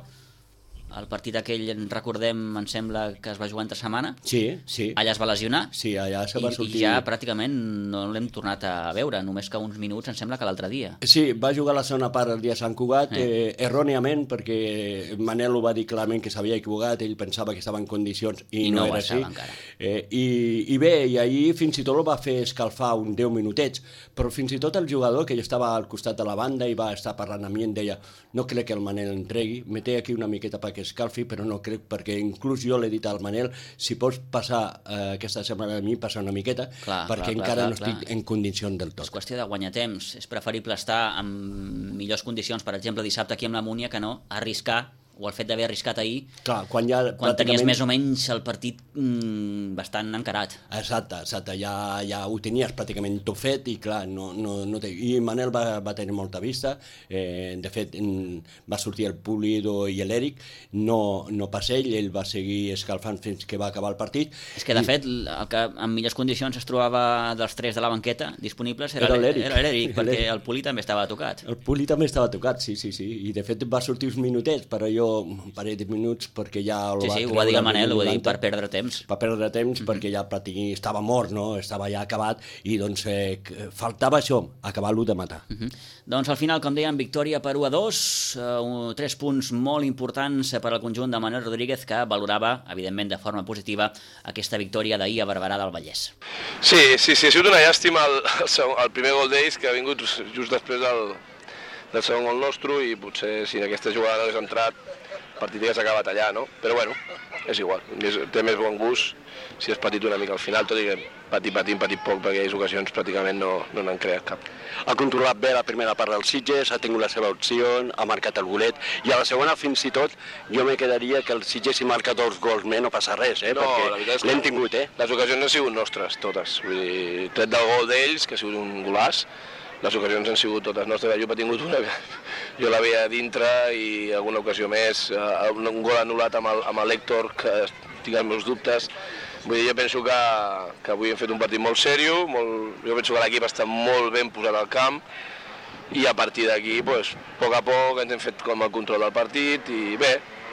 el partit aquell, recordem, em sembla que es va jugar entre setmana. Sí, sí. Allà es va lesionar. Sí, allà se va i, sortir... I ja pràcticament no l'hem tornat a veure, només que uns minuts, em sembla que l'altre dia. Sí, va jugar la segona part el dia de Sant Cugat, eh. Eh, erròniament, perquè Manel ho va dir clarament que s'havia equivocat, ell pensava que estava en condicions i, I no, no era així. Eh, i, I bé, i ahir fins i tot el va fer escalfar un deu minutets, però fins i tot el jugador, que jo estava al costat de la banda i va estar parlant amb mi, em deia, no crec que el Manel entregui, me té aquí una miqueta perquè escalfi, però no crec, perquè inclús jo l'he dit al Manel, si pots passar eh, aquesta setmana a mi, passar una miqueta, clar, perquè clar, encara clar, no clar. estic en condicions del tot. És qüestió de guanyar temps, és preferible estar en millors condicions, per exemple, dissabte aquí amb la Múnia, que no arriscar, o el fet d'haver arriscat ahir, clar, quan, ja, quan tenies més o menys el partit mm, bastant encarat. Exacte, exacte, ja, ja ho tenies pràcticament tot fet i clar, no, no, no té... i Manel va, va tenir molta vista, eh, de fet va sortir el Pulido i l'Eric, no, no pas ell, ell va seguir escalfant fins que va acabar el partit. És que de I... fet, el que en millors condicions es trobava dels tres de la banqueta disponibles era, era l'Eric, era l'Eric perquè el Puli també estava tocat. El Puli també estava tocat, sí, sí, sí, i de fet va sortir uns minutets, però jo un parell de minuts perquè ja... Sí, sí, ho va dir el Manel, ho va dir per perdre temps. Per perdre temps, mm-hmm. perquè ja pràcticament estava mort, no? Estava ja acabat, i doncs eh, faltava això, acabar-lo de matar. Mm-hmm. Doncs al final, com dèiem, victòria per u a dos, uh, tres punts molt importants per al conjunt de Manuel Rodríguez, que valorava, evidentment, de forma positiva aquesta victòria d'ahir a Barberà del Vallès. Sí, sí, sí, ha sigut una llàstima el, el, segon, el primer gol d'ells, que ha vingut just després del, del segon gol nostre, i potser si en aquesta jugada no hagués entrat, el partit ja s'ha acabat allà, no? Però bueno, és igual, té més bon gust si has patit una mica al final, tot i que patir, patir, patir poc, perquè aquelles ocasions pràcticament no no n'han creat cap. Ha controlat bé la primera part del Sitges, ha tingut la seva opció, ha marcat el golet, i a la segona fins i tot jo me quedaria que el Sitges si marca dos gols més no passa res, eh? No, perquè l'hem tingut, eh? Les ocasions han sigut nostres, totes. Vull dir, tret del gol d'ells, que ha sigut un golàs, les ocasions han sigut totes nostres. Jo he tingut una, jo la veia dintre, i alguna ocasió més, un gol anul·lat amb l'Hèctor, que tinc els meus dubtes. Vull dir, jo penso que, que avui hem fet un partit molt seriós, molt, jo penso que l'equip està molt ben posat al camp, i a partir d'aquí, pues, a poc a poc ens hem fet com el control del partit, i bé,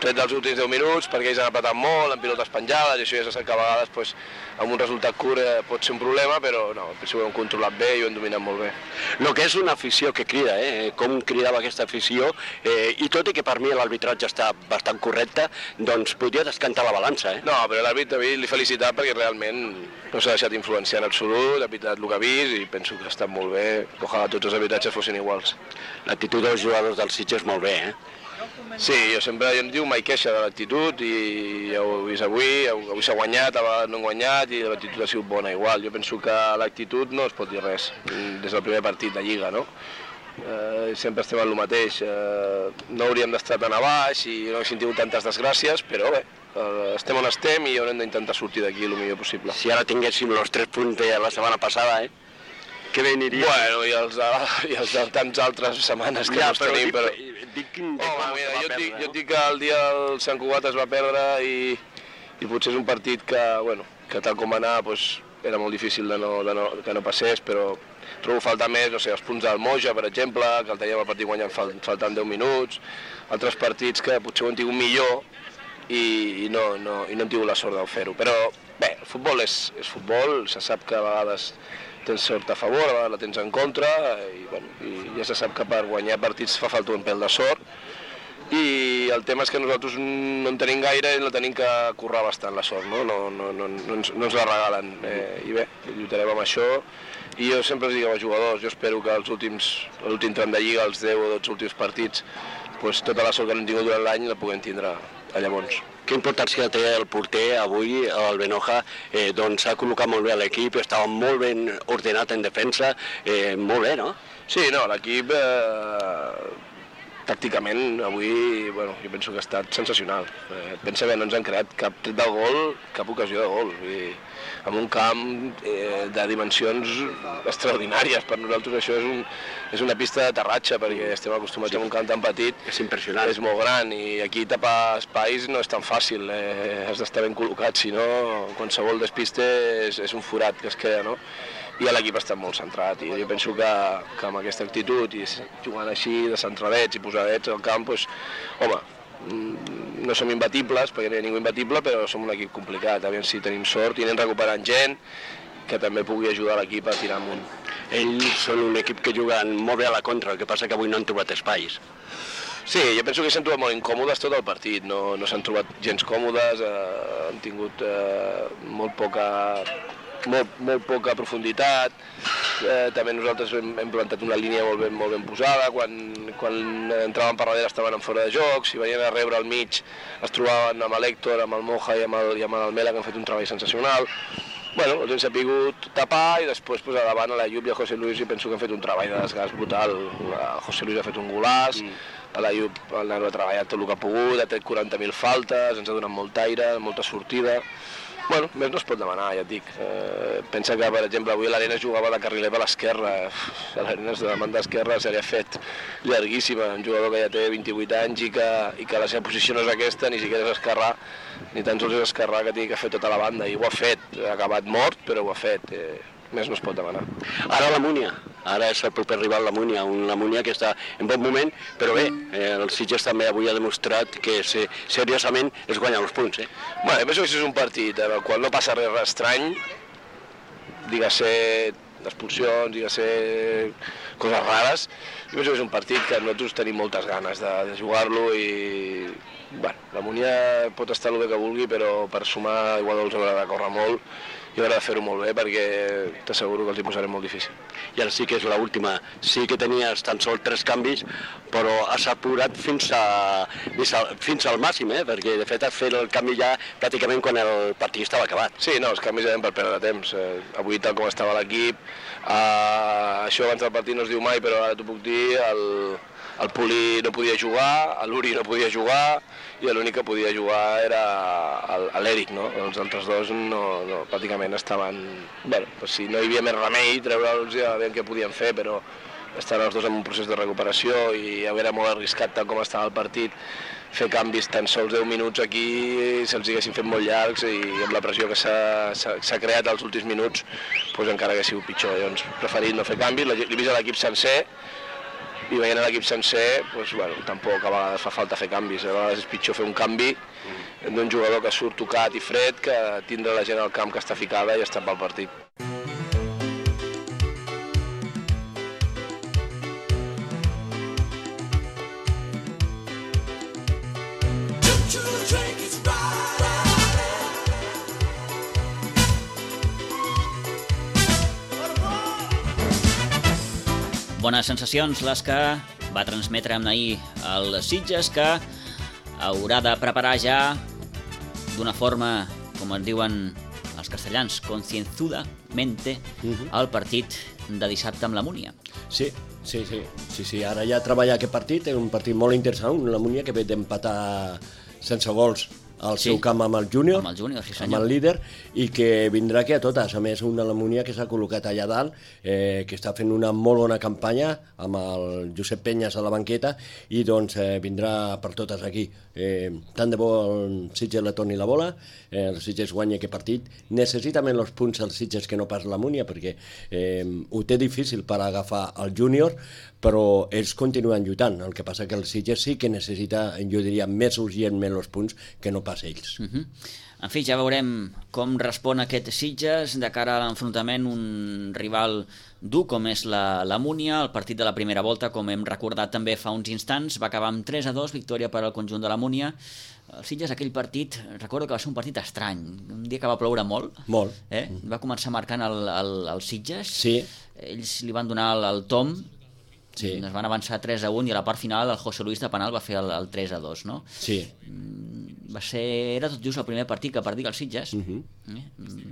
tret dels últims deu minuts, perquè ells han apretat molt, amb pilotes penjades, i això ja se sap que a vegades pues, amb un resultat curt eh, pot ser un problema, però no, penso que ho hem controlat bé i ho hem dominat molt bé. El que és una afició que crida, eh? Com cridava aquesta afició, eh, i tot i que per mi l'arbitratge està bastant correcte, doncs podria descantar la balança, eh? No, però l'àrbit l'he felicitat perquè realment no s'ha deixat influenciar en absolut, ha pitat el que ha vist i penso que ha estat molt bé, ojalà tots els arbitratges fossin iguals. L'actitud dels jugadors del Sitges molt bé, eh? Sí, jo sempre jo no dic mai queixa de l'actitud i ja ho he vist avui, avui s'ha guanyat, a vegades no hem guanyat i l'actitud ha sigut bona igual. Jo penso que l'actitud no es pot dir res des del primer partit de Lliga, no? Eh, sempre estem en el mateix, eh, no hauríem d'estar tan a baix i no haguéssim tingut tantes desgràcies, però bé, eh, estem on estem i haurem d'intentar sortir d'aquí el millor possible. Si ara tinguéssim els tres punts de la setmana passada, eh? Què bé aniria? Bueno, i els, i els de tants altres setmanes que ja, no tenim, dic, però... Dic, dic, Home, mira, jo, et dic, jo et dic que el dia del Sant Cugat es va perdre i, i potser és un partit que, bueno, que tal com anar pues, era molt difícil de no, de no, que no passés, però trobo faltar més, no sé, els punts del Moja, per exemple, que el teníem el partit guanyant fal, faltant deu minuts, altres partits que potser ho han tingut millor i, i, no, no, i no hem tingut la sort de fer-ho. Però bé, el futbol és, és futbol, se sap que a vegades tens sort a favor, a vegades la tens en contra i, bueno, i ja se sap que per guanyar partits fa falta un pèl de sort i el tema és que nosaltres no en tenim gaire i la tenim que currar bastant la sort, no, no, no, no, no, ens, no ens la regalen eh, i bé, lluitarem amb això i jo sempre els dic als jugadors, jo espero que els últims, l'últim tram de Lliga, els deu o dotze últims partits, pues, tota la sort que no hem tingut durant l'any la puguem tindre a llavors. Quina importància té el porter avui, el Benoja, eh, doncs s'ha col·locat molt bé a l'equip, estava molt ben ordenat en defensa, eh, molt bé, no? Sí, no, l'equip eh, tàcticament avui, bueno, jo penso que ha estat sensacional. Eh, pensa que no ens han creat cap tret del gol, cap ocasió de gol. I en un camp eh, de dimensions extraordinàries. Per nosaltres això és, un, és una pista d'aterratge, perquè estem acostumats sí. a un camp tan petit. És impressionant. És molt gran i aquí tapar espais no és tan fàcil. Eh, has d'estar ben col·locat, si no qualsevol despiste és, és un forat que es queda, no? I l'equip està molt centrat i jo penso que, que amb aquesta actitud i jugant així de centradets i posadets al camp, doncs, home, no som imbatibles, perquè no hi ha ningú imbatible, però som un equip complicat, aviam si tenim sort i anem recuperant gent que també pugui ajudar l'equip a tirar amunt. Ells són un equip que juguen molt bé a la contra, el que passa que avui no han trobat espais. Sí, jo penso que s'han trobat molt incòmodes tot el partit, no, no s'han trobat gens còmodes, eh, han tingut eh, molt poca... Molt, molt poca profunditat, eh, també nosaltres hem, hem plantat una línia molt ben, molt ben posada, quan, quan entraven per darrere estaven en fora de joc, si venien a rebre al mig es trobaven amb l'Héctor, amb el Moja i amb el, i amb el Mela, que han fet un treball sensacional. Bueno, els hem sabut tapar i després pues, a davant a l'Ayub i a José Luis i penso que han fet un treball de desgast brutal. El José Luis ha fet un golaç, mm. l'Ayub el nano ha treballat tot el que ha pogut, ha tret quaranta mil faltes, ens ha donat molt aire, molta sortida. Bueno, més no es pot demanar, ja et dic. Eh, pensa que, per exemple, avui l'Arena jugava de carriler per l'esquerra. L'Arena de banda esquerra se li ha fet llarguíssima. Un jugador que ja té vint-i-vuit anys i que, i que la seva posició no és aquesta, ni siquiera és esquerrà, ni tan sols és esquerrà, que tingui que fer tota la banda. I ho ha fet. Ha acabat mort, però ho ha fet. Eh, més no es pot demanar. Ara la Múnia. Ara és el proper rival la Múnia, un la Múnia que està en bon moment, però bé, eh, el Sitges també avui ha demostrat que se, seriosament es guanyen els punts. Eh? Bueno, penso que això és un partit en el qual no passa res estrany, digue-se expulsions, digue-se coses rares. Jo penso que és un partit que nosaltres tenim moltes ganes de, de jugar-lo i bueno, la Múnia pot estar el bé que vulgui, però per sumar igual els haurà de córrer molt i haurà de fer-ho molt bé perquè t'asseguro que els hi posarem molt difícil. I ara sí que és l'última. Sí que tenies tan sols tres canvis, però has apurat fins, a, fins al màxim, eh? Perquè de fet has fet el canvi ja pràcticament quan el partit estava acabat. Sí, no, els canvis eren per perdre temps. Eh, avui, tal com estava l'equip, eh, això abans del partit no es diu mai, però ara t'ho puc dir, el, el Puli no podia jugar, l'Uri no podia jugar, i l'únic que podia jugar era l'Eric, no? Els altres dos no, no, pràcticament estaven... Bé, doncs si no hi havia més remei, treure'ls ja veiem què podien fer, però estaven els dos en un procés de recuperació i era molt arriscat tal com estava el partit, fer canvis tan sols deu minuts aquí, se'ls haguessin fet molt llargs i amb la pressió que s'ha creat als últims minuts, doncs encara hagués sigut pitjor. Llavors, preferit no fer canvis, l'he vist a l'equip sencer, i veient l'equip sencer, doncs, bueno, tampoc a vegades fa falta fer canvis, a vegades és pitjor fer un canvi d'un jugador que surt tocat i fred que tindre la gent al camp que està ficada i està pel partit. Bones sensacions les que va transmetre ahir el Sitges, que haurà de preparar ja d'una forma, com en diuen els castellans, concienzudamente, el partit de dissabte amb la Múnia. Sí, sí, sí, sí, sí. Ara ja treballar aquest partit, és un partit molt interessant, la Múnia que ve d'empatar sense gols al seu sí. camp amb el júnior, amb el, júnior, sí, amb el líder, i que vindrà aquí a totes. A més, una Alemunia que s'ha col·locat allà dalt, eh, que està fent una molt bona campanya amb el Josep Penyes a la banqueta, i doncs eh, vindrà per totes aquí. Eh, tant de bo el Sitges la torni la bola, eh, el Sitges guanya aquest partit. Necessita més els punts el Sitges que no pas la Múnia, perquè eh, ho té difícil per agafar el júnior, però ells continuen lluitant. El que passa que el Sitges sí que necessita, jo diria, més urgentment els punts que no pas ells. Uh -huh. En fi, ja veurem com respon aquest Sitges de cara a l'enfrontament, un rival dur com és la, la Múnia. El partit de la primera volta, com hem recordat també fa uns instants, va acabar amb tres a dos, victòria per al conjunt de la Múnia. El Sitges, aquell partit, recordo que va ser un partit estrany, un dia que va ploure molt, molt. Eh? va començar marcant el, el, el Sitges, sí. Ells li van donar el, el tom, sí. es van avançar tres a un i a la part final el José Luis de penal va fer el, el tres a dos, no? Sí. Va ser, era tot just el primer partit que perdia el Sitges. Uh -huh. eh?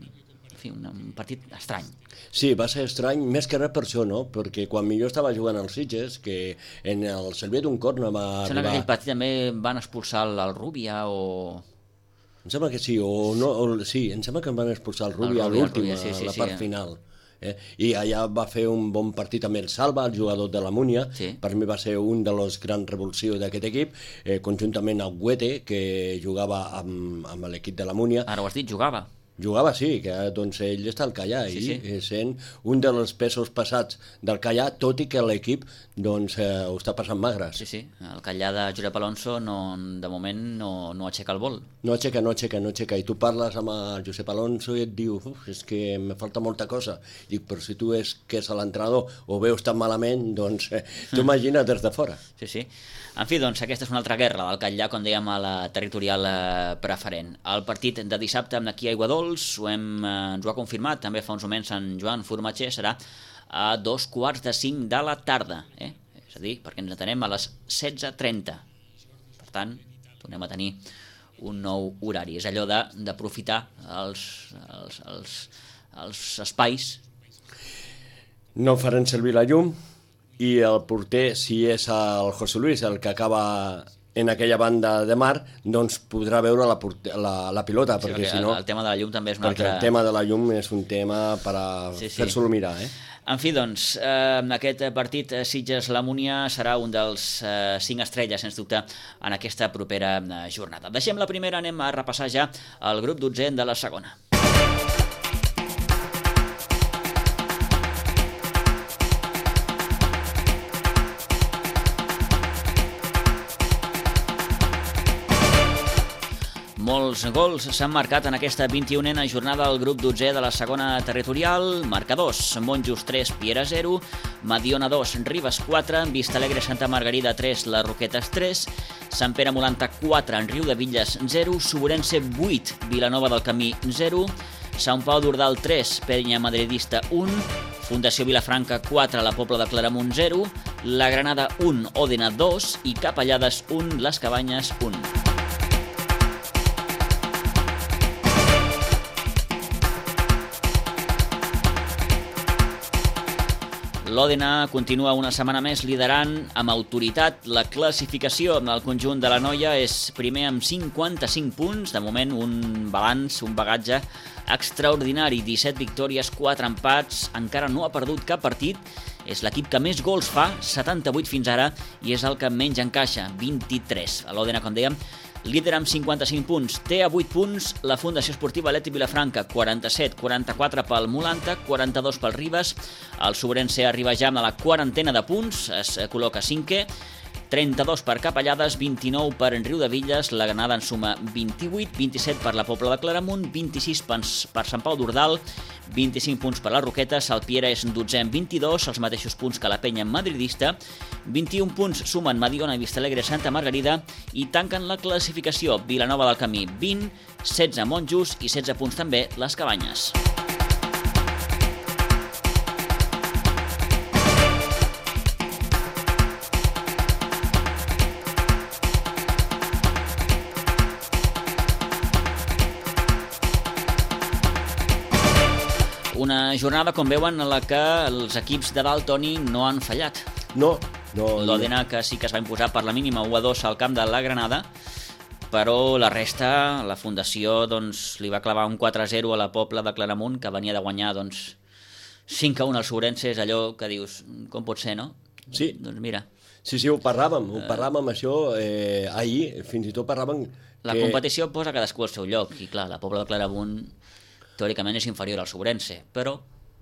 En fi, un, un partit estrany. Sí, va ser estrany, més que res per això, no? Perquè quan millor estava jugant al Sitges, que en el servei d'un corner va Sembla arribar... que aquell partit també van expulsar el, el Rubia o... Em sembla que sí, o no, o, sí, em sembla que em van expulsar el Rubia a l'última, sí, sí, a la part sí, final. Eh? I allà va fer un bon partit amb el Salva, el jugador de la Múnia, sí. Per mi va ser un de les grans revulsions d'aquest equip, eh, conjuntament amb Huete, que jugava amb, amb l'equip de la Múnia. Ara ho has dit, jugava. Jugava, sí, que doncs ell està al Callà, sí, sí. i sent un dels pesos passats del Callà, tot i que l'equip doncs, eh, ho està passant magres. Sí, sí, el Callà de Josep Alonso no, de moment no, no aixeca el vol. No aixeca, no aixeca, no aixeca, i tu parles amb el Josep Alonso i et diu, és que me falta molta cosa. Dic, però si tu és que és l'entrenador o veus tan malament, doncs eh, tu imagina't des de fora. Sí, sí. En fi, doncs, aquesta és una altra guerra del Catllà, com dèiem, a la territorial eh, preferent. El partit de dissabte amb aquí a Aiguadols, ho hem, eh, ens ho ha confirmat també fa uns moments en Joan Formatger, serà a dos quarts de cinc de la tarda, eh? És a dir, perquè ens atenem a les setze trenta. Per tant, tornem a tenir un nou horari. És allò d'aprofitar els, els, els, els espais. No farem servir la llum, i el porter, si és el José Luis, el que acaba en aquella banda de mar, doncs podrà veure la, la, la pilota, sí, perquè, perquè si no... El tema de la llum també és un perquè altre... el tema de la llum és un tema per a sí, sí. fer-se-lo mirar, eh? En fi, doncs, eh, aquest partit Sitges-La Múnia serà un dels eh, cinc estrelles, sens dubte, en aquesta propera eh, jornada. Deixem la primera, anem a repassar ja el grup dotzè de la segona. Molts gols s'han marcat en aquesta vint-i-unena jornada al grup dotzè de la segona territorial. Marcadors: Monjos tres, Piera zero, Mediona dos, Ribes quatre, Vistalegre Santa Margarida tres, Les Roquetes tres, Sant Pere Molanta quatre, en Riu de Villes zero, Suborense vuit, Vilanova del Camí zero, Sant Pau d'Ordal tres, Penya Madridista un, Fundació Vilafranca quatre, la Pobla de Claramunt zero, La Granada un, Òdena dos i Capellades un, Les Cabanyes un. L'Òdena continua una setmana més liderant amb autoritat la classificació. El conjunt de la Noia és primer amb cinquanta-cinc punts, de moment un balanç, un bagatge extraordinari, disset victòries, quatre empats, encara no ha perdut cap partit, és l'equip que més gols fa, setanta-vuit fins ara, i és el que menys encaixa, vint-i-tres. L'Òdena, com dèiem, líder amb cinquanta-cinc punts, té a vuit punts la Fundació Esportiva Atlètic Vilafranca, quaranta-set quaranta-quatre pel Molanta, quaranta-dos pel Ribes. El Sobrense arriba ja amb la quarantena de punts, es col·loca cinquè, trenta-dos per Capellades, vint-i-nou per Riudevilles, la Granada en suma vint-i-vuit, vint-i-set per la Pobla de Claramunt, vint-i-sis per Sant Pau d'Ordal, vint-i-cinc punts per les Roquetes, el Piera és dotzè amb vint-i-dos, els mateixos punts que la Penya madridista, vint-i-un punts sumen Mediona, Vistalegre, Santa Margarida i tanquen la classificació Vilanova del Camí vint, setze Monjos i setze punts també les Cabanyes. Una jornada, com veuen, en la que els equips de dalt, Toni, no han fallat. No, no. L'Òdena, que sí que es va imposar per la mínima u a dos al camp de la Granada, però la resta, la Fundació, doncs, li va clavar un quatre a zero a la Pobla de Claramunt, que venia de guanyar, doncs, cinc a un al Sobrense, és allò que dius, com pot ser, no? Sí. Doncs mira. Sí, sí, ho parlàvem, ho parlàvem això eh, ahir, fins i tot parlàvem... La que... competició posa cadascú al seu lloc, i clar, la Pobla de Claramunt teòricament és inferior al Sobrense, però...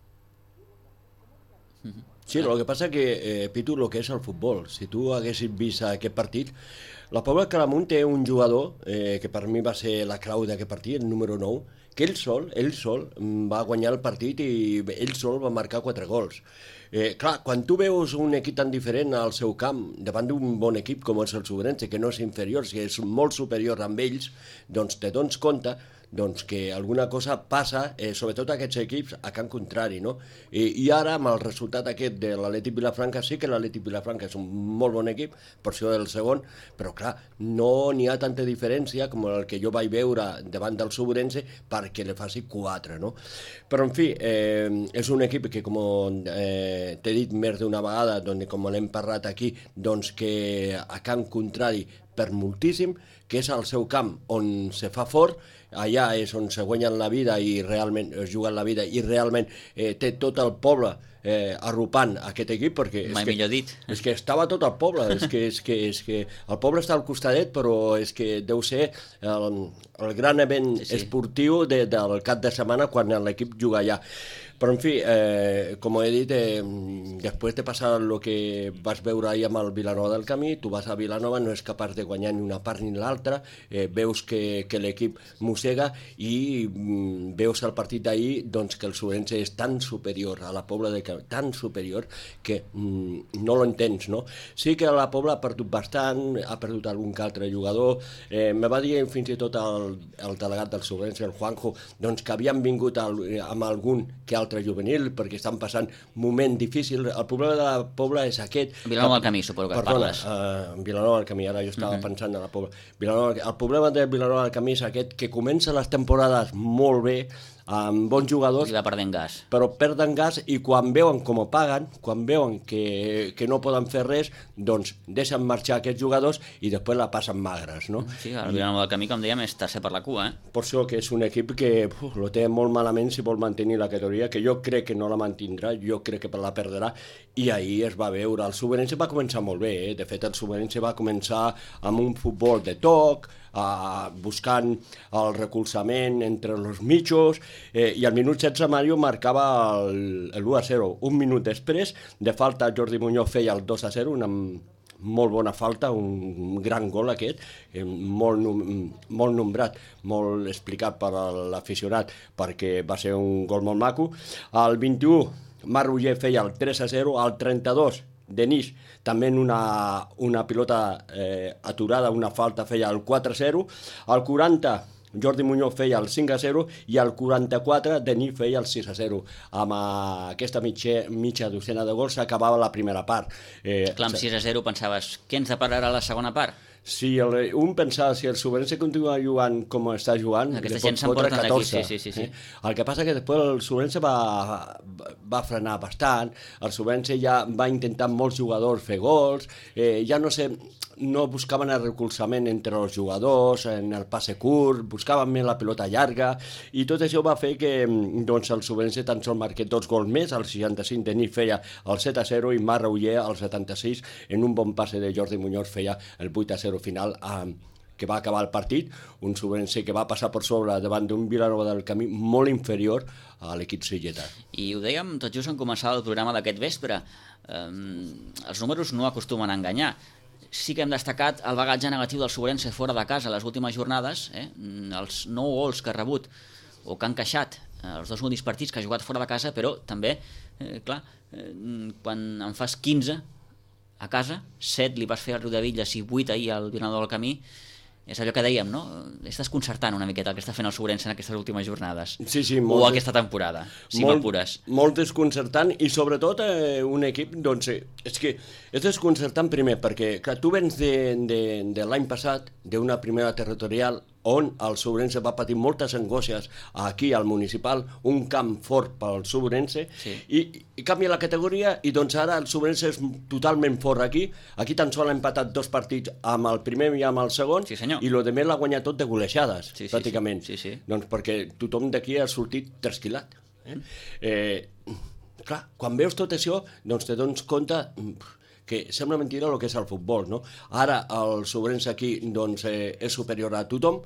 Sí, el que passa que, eh, Pitu, el que és el futbol, si tu haguessis vist aquest partit, la Pobla de Claramunt té un jugador eh, que per mi va ser la clau d'aquest partit, el número nou, que ell sol, ell sol va guanyar el partit i ell sol va marcar quatre gols. Eh, clar, quan tu veus un equip tan diferent al seu camp, davant d'un bon equip com és el Sobrense, que no és inferior, que és molt superior amb ells, doncs te dones compte doncs que alguna cosa passa, eh, sobretot aquests equips, a camp contrari, no? I, i ara, amb el resultat aquest de l'Atlètic Vilafranca, sí que l'Atlètic Vilafranca és un molt bon equip, per això del segon, però clar, no n'hi ha tanta diferència com el que jo vaig veure davant del Sobrense perquè li faci quatre, no? Però, en fi, eh, és un equip que, com eh, t'he dit més d'una vegada, doncs, com l'hem parlat aquí, doncs que a camp contrari per moltíssim, que és el seu camp on se fa fort, allà és on se guanyen la vida i realment es juguen la vida i realment eh, té tot el poble eh, arropant aquest equip, perquè és Mai que, millor dit. és que estava tot el poble, és que, és que, és que el poble està al costadet, però és que deu ser el, el gran event sí, sí. esportiu de, del cap de setmana quan l'equip juga allà. Però, en fi, eh, com he dit, eh, després de passar el que vas veure ahir amb el Vilanova del Camí, tu vas a Vilanova, no és capaç de guanyar ni una part ni l'altra, eh, veus que, que l'equip mossega i mm, veus el partit d'ahir doncs, que el Sobrense és tan superior a la Pobla de Camí, tan superior que mm, no l'entens, no? Sí que la Pobla ha perdut bastant, ha perdut algun que altre jugador, eh, me va dir fins i tot el, el delegat del Sobrense, el Juanjo, doncs que havien vingut al, amb algun que altre juvenil, perquè estan passant moment difícil. El problema de la Pobla és aquest... Vilanova del Camí, suposo que Perdona, parles. Uh, Vilanova del Camí, ara jo estava uh -huh. pensant en la Pobla. Vilanova, el problema de Vilanova del Camí és aquest, que comença les temporades molt bé, amb bons jugadors, i va perdent gas. Però perden gas i quan veuen com ho paguen, quan veuen que, que no poden fer res, doncs deixen marxar aquests jugadors i després la passen magres, no? Sí, el Vilanova del Camí, com dèiem, és tercer per la cua, eh? Per això que és un equip que uf, lo té molt malament si vol mantenir la categoria, que jo crec que no la mantindrà, jo crec que la perdrà, i ahir es va veure. El Sobrense va començar molt bé, eh? De fet, el Sobrense va començar amb un futbol de toc, Uh, buscant el recolzament entre els mitjos, eh, i al minut setze Mario marcava l'u a zero. Un minut després de falta Jordi Muñoz feia el dos a zero, una molt bona falta, un gran gol aquest, eh, molt, molt nombrat, molt explicat per l'aficionat perquè va ser un gol molt maco. Al vint-i-u Marc Roger feia el tres a zero, al trenta-dos Denis també en una, una pilota eh, aturada, una falta, feia el quatre a zero, al quaranta Jordi Muñoz feia el cinc a zero i al quaranta-quatre Denis feia el sis a zero. Amb aquesta mitja, mitja docena de gols s'acabava la primera part. Eh, Clar, amb sis a zero pensaves, què ens depararà la segona part? Si el, un pensava, si el Sobrense continua jugant com està jugant, aquesta gent s'emporten d'aquí, sí, sí, sí, sí. Eh? El que passa que després el Sobrense va, va frenar bastant, el Sobrense ja va intentar molts jugadors fer gols, eh, ja no sé, no buscaven el recolzament entre els jugadors, en el passe curt, buscaven més la pilota llarga, i tot això va fer que doncs, el Sobrense tan sols marqués dos gols més, al seixanta-cinc Denis feia el set a zero i Marc Rauller al setanta-sis, en un bon passe de Jordi Muñoz feia el vuit a zero final a, que va acabar el partit, un Sobrense que va passar per sobre davant d'un Vilanova del Camí molt inferior a l'equip sitgetà. I ho dèiem tot just en començar el programa d'aquest vespre. Eh, els números no acostumen a enganyar. Sí que hem destacat el bagatge negatiu del Sobrense fora de casa les últimes jornades, eh? els nou gols que ha rebut o que han encaixat els dos últims partits que ha jugat fora de casa, però també, eh, clar, eh, quan en fas quinze a casa, set li vas fer al Riudevilles i vuit ahir al Vilanova del Camí, és allò que dèiem, no? És desconcertant una miqueta el que està fent el Sobrense en aquestes últimes jornades. Sí, sí, molt, o aquesta temporada, si molt, m'apures. Molt desconcertant i sobretot eh, un equip, doncs, és que és desconcertant primer perquè, clar, tu vens de, de, de l'any passat d'una primera territorial on el Sobrense va patir moltes angoixes aquí al municipal, un camp fort pel Sobrense, sí. i, i canvia la categoria i doncs ara el Sobrense és totalment fort aquí, aquí tan sol ha empatat dos partits amb el primer i amb el segon, sí, i el de més l'ha guanyat tot de golejades, sí, sí, pràcticament, sí, sí, sí. doncs perquè tothom d'aquí ha sortit trasquilat. Eh? Eh, clar, quan veus tot això, doncs te dones compte que sembla mentira el que és el futbol, no? Ara el Sobrense aquí doncs, eh, és superior a tothom,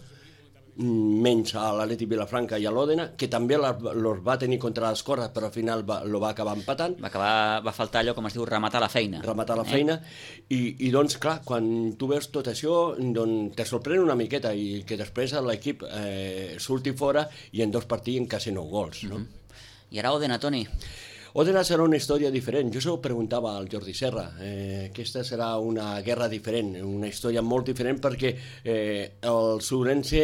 menys a l'Atlètic Vilafranca i a l'Òdena, que també los va tenir contra les cordes, però al final va, lo va acabar empatant. Va, acabar, va faltar allò, com es diu, rematar la feina. Rematar la eh? feina, i, i doncs, clar, quan tu veus tot això, doncs te sorprèn una miqueta, i que després l'equip eh, surti fora i en dos partits encassi nou gols, no? Mm-hmm. I ara Òdena, Toni? Òdena serà una història diferent. Jo s'ho preguntava al Jordi Serra. Eh, aquesta serà una guerra diferent, una història molt diferent perquè eh, el Sobrense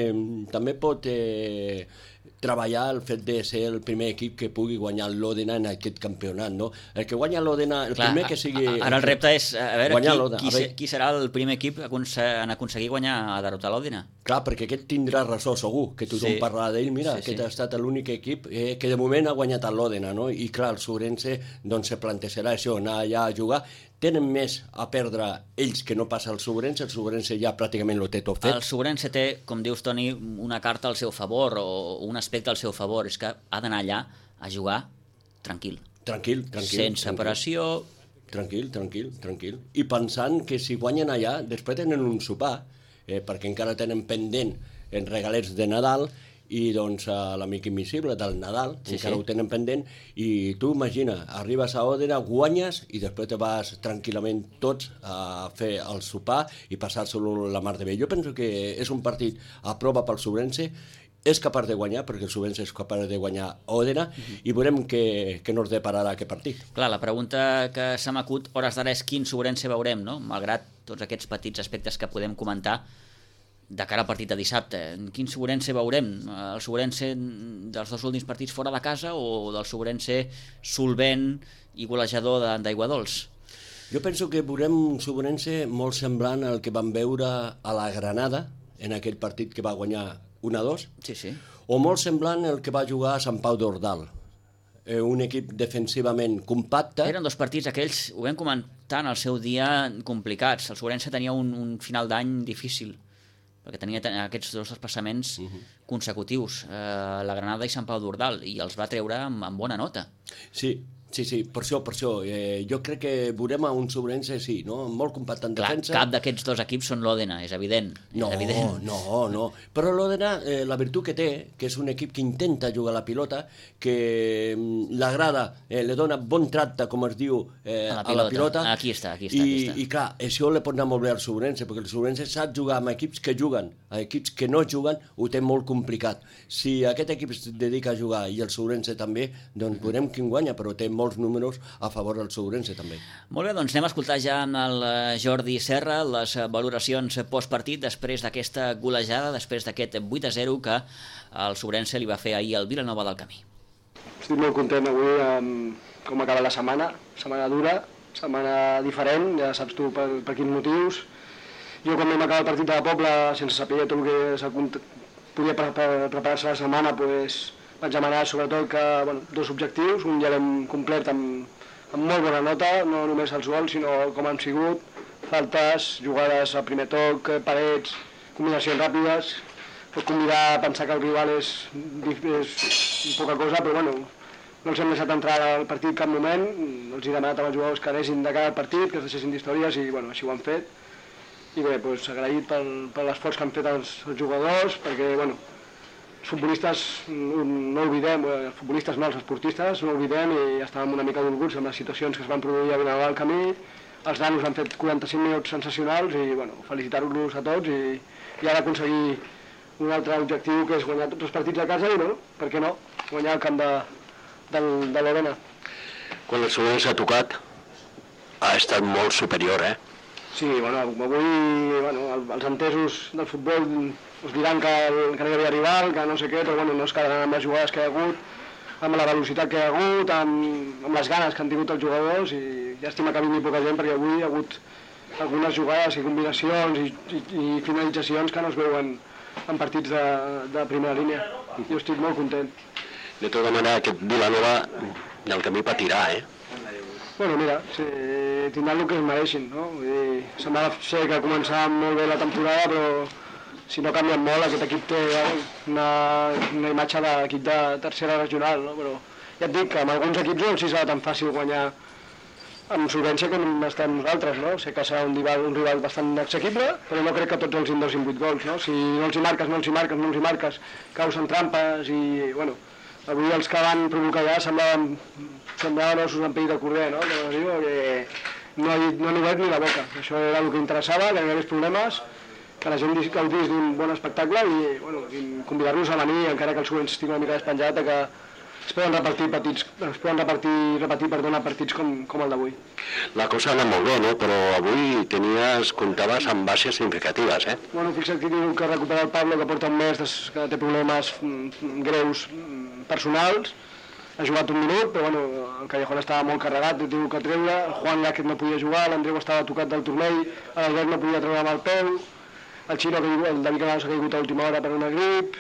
també pot eh, treballar el fet de ser el primer equip que pugui guanyar l'Òdena en aquest campionat, no? El que guanya l'Òdena, el Clar, primer que sigui... Ara el repte és a veure qui, qui, veure qui serà el primer equip en aconseguir guanyar a derrotar l'Òdena. Clar, perquè aquest tindrà raó segur, que tothom sí. parlarà d'ell, mira, sí, aquest sí. ha estat l'únic equip eh, que de moment ha guanyat l'Òdena, no? I clar, el Sobrense doncs se plantejarà això, anar allà a jugar. Tenen més a perdre ells que no passa el Sobrense, el Sobrense ja pràcticament ho té tot fet. El Sobrense té, com dius Toni, una carta al seu favor o un aspecte al seu favor, és que ha d'anar allà a jugar tranquil. Tranquil, tranquil. Sense tranquil. pressió. Tranquil, tranquil, tranquil. I pensant que si guanyen allà, després tenen un sopar, eh, perquè encara tenen pendent en regalets de Nadal, i doncs a l'amic invisible del Nadal, sí, encara sí. ho tenen pendent, i tu imagina, arribes a Òdena, guanyes i després te vas tranquil·lament tots a fer el sopar i passar-se-lo la mar de bé. Jo penso que és un partit a prova pel Sobrense, és capaç de guanyar, perquè el Sobrense és capaç de guanyar Òdena, uh-huh. i veurem què, què nos depararà aquest partit. Clar, la pregunta que se m'acut hores d'ara és quin Sobrense veurem, no? Malgrat tots aquests petits aspectes que podem comentar de cara al partit de dissabte. Quin Sobrense veurem? El Sobrense dels dos últims partits fora de casa o del Sobrense solvent i golejador d'Aiguadols? Jo penso que veurem un Sobrense molt semblant al que vam veure a la Granada en aquell partit que va guanyar un a dos, sí, sí. o molt semblant al que va jugar a Sant Pau d'Ordal. Eh, un equip defensivament compacte. Eren dos partits aquells, ho vam comentar en el seu dia, complicats. El Sobrense tenia un, un final d'any difícil, perquè tenia aquests dos despassaments uh-huh. consecutius, eh, la Granada i Sant Pau d'Ordal, i els va treure amb, amb bona nota. Sí, sí, sí, per això, per això. Eh, jo crec que veurem a un Sobrense, sí, no? Molt compacte en Clar, defensa. Cap d'aquests dos equips són l'Òdena, és evident. No, és evident. no, no. Però l'Òdena, eh, la virtut que té, que és un equip que intenta jugar a la pilota, que mm, l'agrada, eh, li dona bon tracte, com es diu, eh, a, la a la pilota. Aquí està, aquí està. I, aquí està. I clar, això li pot anar molt bé al Sobrense, perquè el Sobrense sap jugar amb equips que juguen. A equips que no juguen ho té molt complicat. Si aquest equip es dedica a jugar i el Sobrense també, doncs veurem quin guanya, però té molts números a favor del Sobrense també. Molt bé, doncs anem a escoltar ja amb el Jordi Serra les valoracions postpartit després d'aquesta golejada, després d'aquest vuit a zero que el Sobrense li va fer ahir al Vilanova del Camí. Estic molt content avui amb com acaba la setmana, setmana dura, setmana diferent, ja saps tu per, per quins motius. Jo quan vam acabar el partit de la Pobla, sense saber tot el que podia pre pre preparar-se la setmana, pues, vaig demanar sobretot que, bueno, dos objectius, un ja l'hem complert amb, amb molt bona nota, no només els gols, sinó com han sigut, faltes, jugades al primer toc, parets, combinacions ràpides. Pot convidar a pensar que el rival és, és poca cosa, però bueno, no els hem deixat entrar al partit cap moment, els he demanat als jugadors que anessin de cara al partit, que es deixessin d'històries i bueno, així ho han fet. i bé, doncs, agraït pel, per l'esforç que han fet els, els jugadors, perquè, bueno, els futbolistes no oblidem, els futbolistes no, els esportistes no oblidem i estàvem una mica d'orgulls amb les situacions que es van produir a Vilanova del Camí. Els nanos han fet quaranta-cinc minuts sensacionals i, bueno, felicitar-los a tots i, i ara aconseguir un altre objectiu que és guanyar tots els partits a casa i, no, per què no, guanyar el camp de, de, de l'Orena. Quan el Sobirans ha tocat, ha estat molt superior, eh? Sí, bueno, avui bueno, els entesos del futbol us diran que, que no hi havia rival, que no sé què, però bueno, no es quedaran amb les jugades que hi ha hagut, amb la velocitat que hi ha hagut, amb, amb les ganes que han tingut els jugadors i llàstima que vingui poca gent perquè avui hi ha hagut algunes jugades i combinacions i, i, i finalitzacions que no es veuen en partits de, de primera línia. Jo estic molt content. De tota manera, aquest Vilanova del camí patirà, eh? Bueno, mira, sí, tindran el que es mereixin, no? Vull dir, sembla ser que ha començat molt bé la temporada, però si no canvien molt, aquest equip té una, una imatge d'equip de tercera regional, no? Però ja et dic que amb alguns equips no els serà tan fàcil guanyar amb solvència com estem nosaltres, no? Sé que serà un rival, un rival bastant assequible, però no crec que tots els endosin vuit gols, no? Si no els hi marques, no els hi marques, no els hi marques, caus en trampes i, bueno, avui els que van provocar ja semblaven, semblaven ossos en pell de corder, no? Que diu que no, no han obert ni la boca. Això era el que interessava, que no hi hagués problemes, que la gent gaudís d'un bon espectacle i, bueno, i convidar-los a venir, encara que el següent estigui una mica despenjat, que es poden repartir partits, es poden repartir, repetir perdona, partits com, com el d'avui. La cosa ha anat molt bé, no? Però avui tenies, comptaves amb bases significatives, eh? Bueno, fixa't que diu que recupera el Pablo, que porta un mes que té problemes greus personals, ha jugat un minut, però bueno, el Callejón estava molt carregat, ho tinc que treure, el Juan Llàquez no podia jugar, l'Andreu estava tocat del turmell, l'Albert no podia treure amb el peu, el Xino, el David Canals ha caigut a última hora per una grip,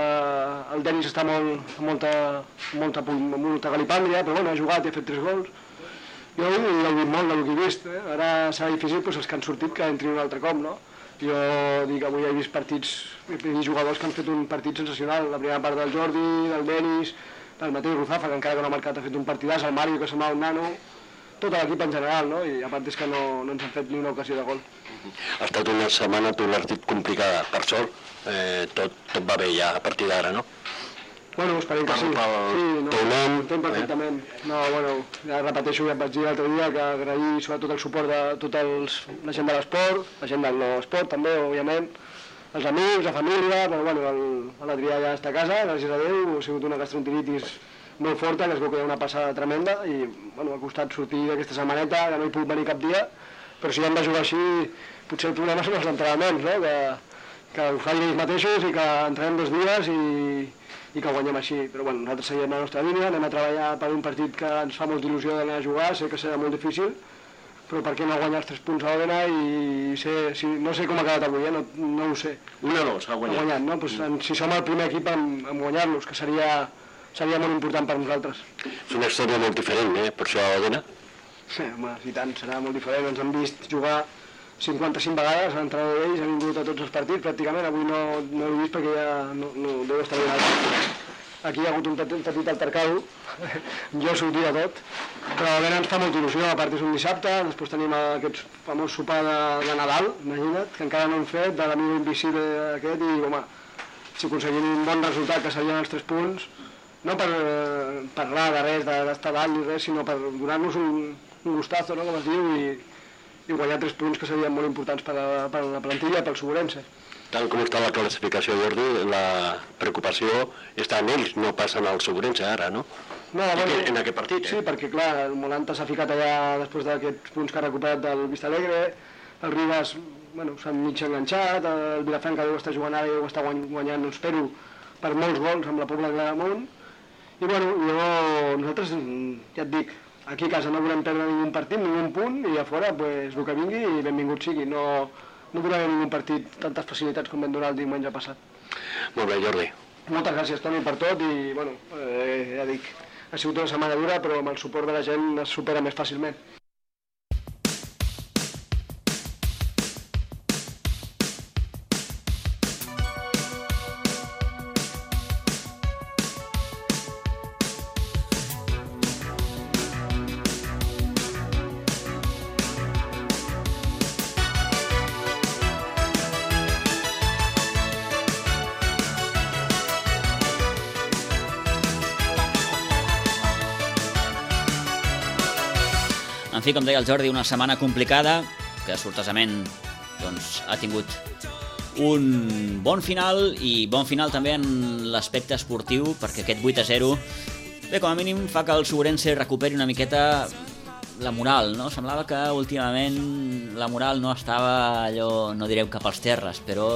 eh, el Denis està molt, molta, molta, molta galipàndria, però bueno, ha jugat i ha fet tres gols. Jo he gaudit molt del que he vist, eh? Ara serà difícil doncs, els que han sortit que entrin un altre cop, no? Jo dic, avui he vist partits, he vist jugadors que han fet un partit sensacional, la primera part del Jordi, del Denis, del mateix Ruzafa, que encara que no ha marcat ha fet un partidàs, el Mario, que semblava un nano, tot l'equip en general, no? I a part és que no, no ens han fet ni una ocasió de gol. Ha estat una setmana, tu l'has dit, complicada, per sort, eh, tot, tot va bé ja a partir d'ara, no? Bueno, esperem que sí, sí, no, ho entenc perfectament. No, bueno, ja repeteixo, ja et vaig dir l'altre dia que agrair sobretot el suport de tota la gent de l'esport, la gent del no esport també, òbviament, els amics, la família, però bueno, l'Adrià ja està a casa, gràcies a Déu, ha sigut una gastroenteritis molt forta, que es veu que hi ha una passada tremenda i bueno, ha costat sortir d'aquesta setmaneta, que no hi puc venir cap dia, però si hem de jugar així, potser el problema són els entrenaments, no? que, que ho fan ells mateixos i que entrenem dos dies i, i que guanyem així. Però bueno, nosaltres seguim la nostra línia, anem a treballar per un partit que ens fa molta il·lusió d'anar a jugar, sé que serà molt difícil, però per què no guanyar els tres punts a l'Òdena i sé, si, no sé com ha quedat avui, eh? no, no ho sé. Una dos, ha guanyat. Ha guanyat, no? Pues, en, si som el primer equip en, en guanyar-los, que seria, seria molt important per nosaltres. És una història molt diferent, eh, per això a l'Òdena? Sí, home, i tant, serà molt diferent. Ens han vist jugar cinquanta-cinc vegades, l'entrenador d'ells ha vingut a tots els partits, pràcticament. Avui no, no l'he vist perquè ja no, no deu estar ben alt. Aquí hi ha hagut un petit, petit altercado, jo sortia tot, però a ens fa molta il·lusió, a part és un dissabte, després tenim aquest famós sopar de, de Nadal, imagina't, que encara no hem fet, de l'amigo invisible aquest, i home, si aconseguim un bon resultat, que serien els tres punts, no per eh, parlar de res, d'estar dalt ni res, sinó per donar-nos un, un gustazo, no, com es diu, i, i guanyar tres punts que serien molt importants per a, per a la plantilla, pel Sobrense. Tal com està la classificació, Jordi, la preocupació està en ells, no passen al Sobrense ara, no? No, bueno, en aquest partit, eh? Sí, perquè clar, el Molanta s'ha ficat allà després d'aquests punts que ha recuperat del Vistalegre, el Ribas bueno, s'ha mig enganxat, el Vilafranca deu estar jugant ara i deu estar guanyant, no espero, per molts gols amb la Pobla de Claramunt, i bueno, jo, nosaltres, ja et dic, aquí a casa no volem perdre ningú partit, ningú punt, i a fora, pues, el que vingui i benvingut sigui, no... No donarem ningú partit tantes facilitats com vam donar el diumenge passat. Molt bé, Jordi. Moltes gràcies, Toni, per tot i, bueno, eh, ja dic, ha sigut una setmana dura, però amb el suport de la gent es supera més fàcilment. En fi, com deia el Jordi, una setmana complicada, que sortosament doncs, ha tingut un bon final, i bon final també en l'aspecte esportiu, perquè aquest vuit a zero, bé, com a mínim fa que el Segurense recuperi una miqueta la moral, no? Semblava que últimament la moral no estava allò, no direm cap als terres, però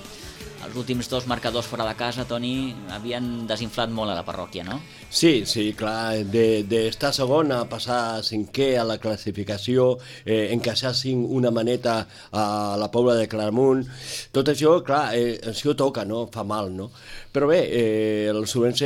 els últims dos marcadors fora de casa, Toni, havien desinflat molt a la parròquia, no? Sí, sí, clar, d'estar de, segon a passar cinquè a la classificació, eh, encaixar cinc una maneta a la Pobla de Claramunt, tot això, clar, eh, això toca, no? Fa mal, no? Però bé, eh, el Segurense,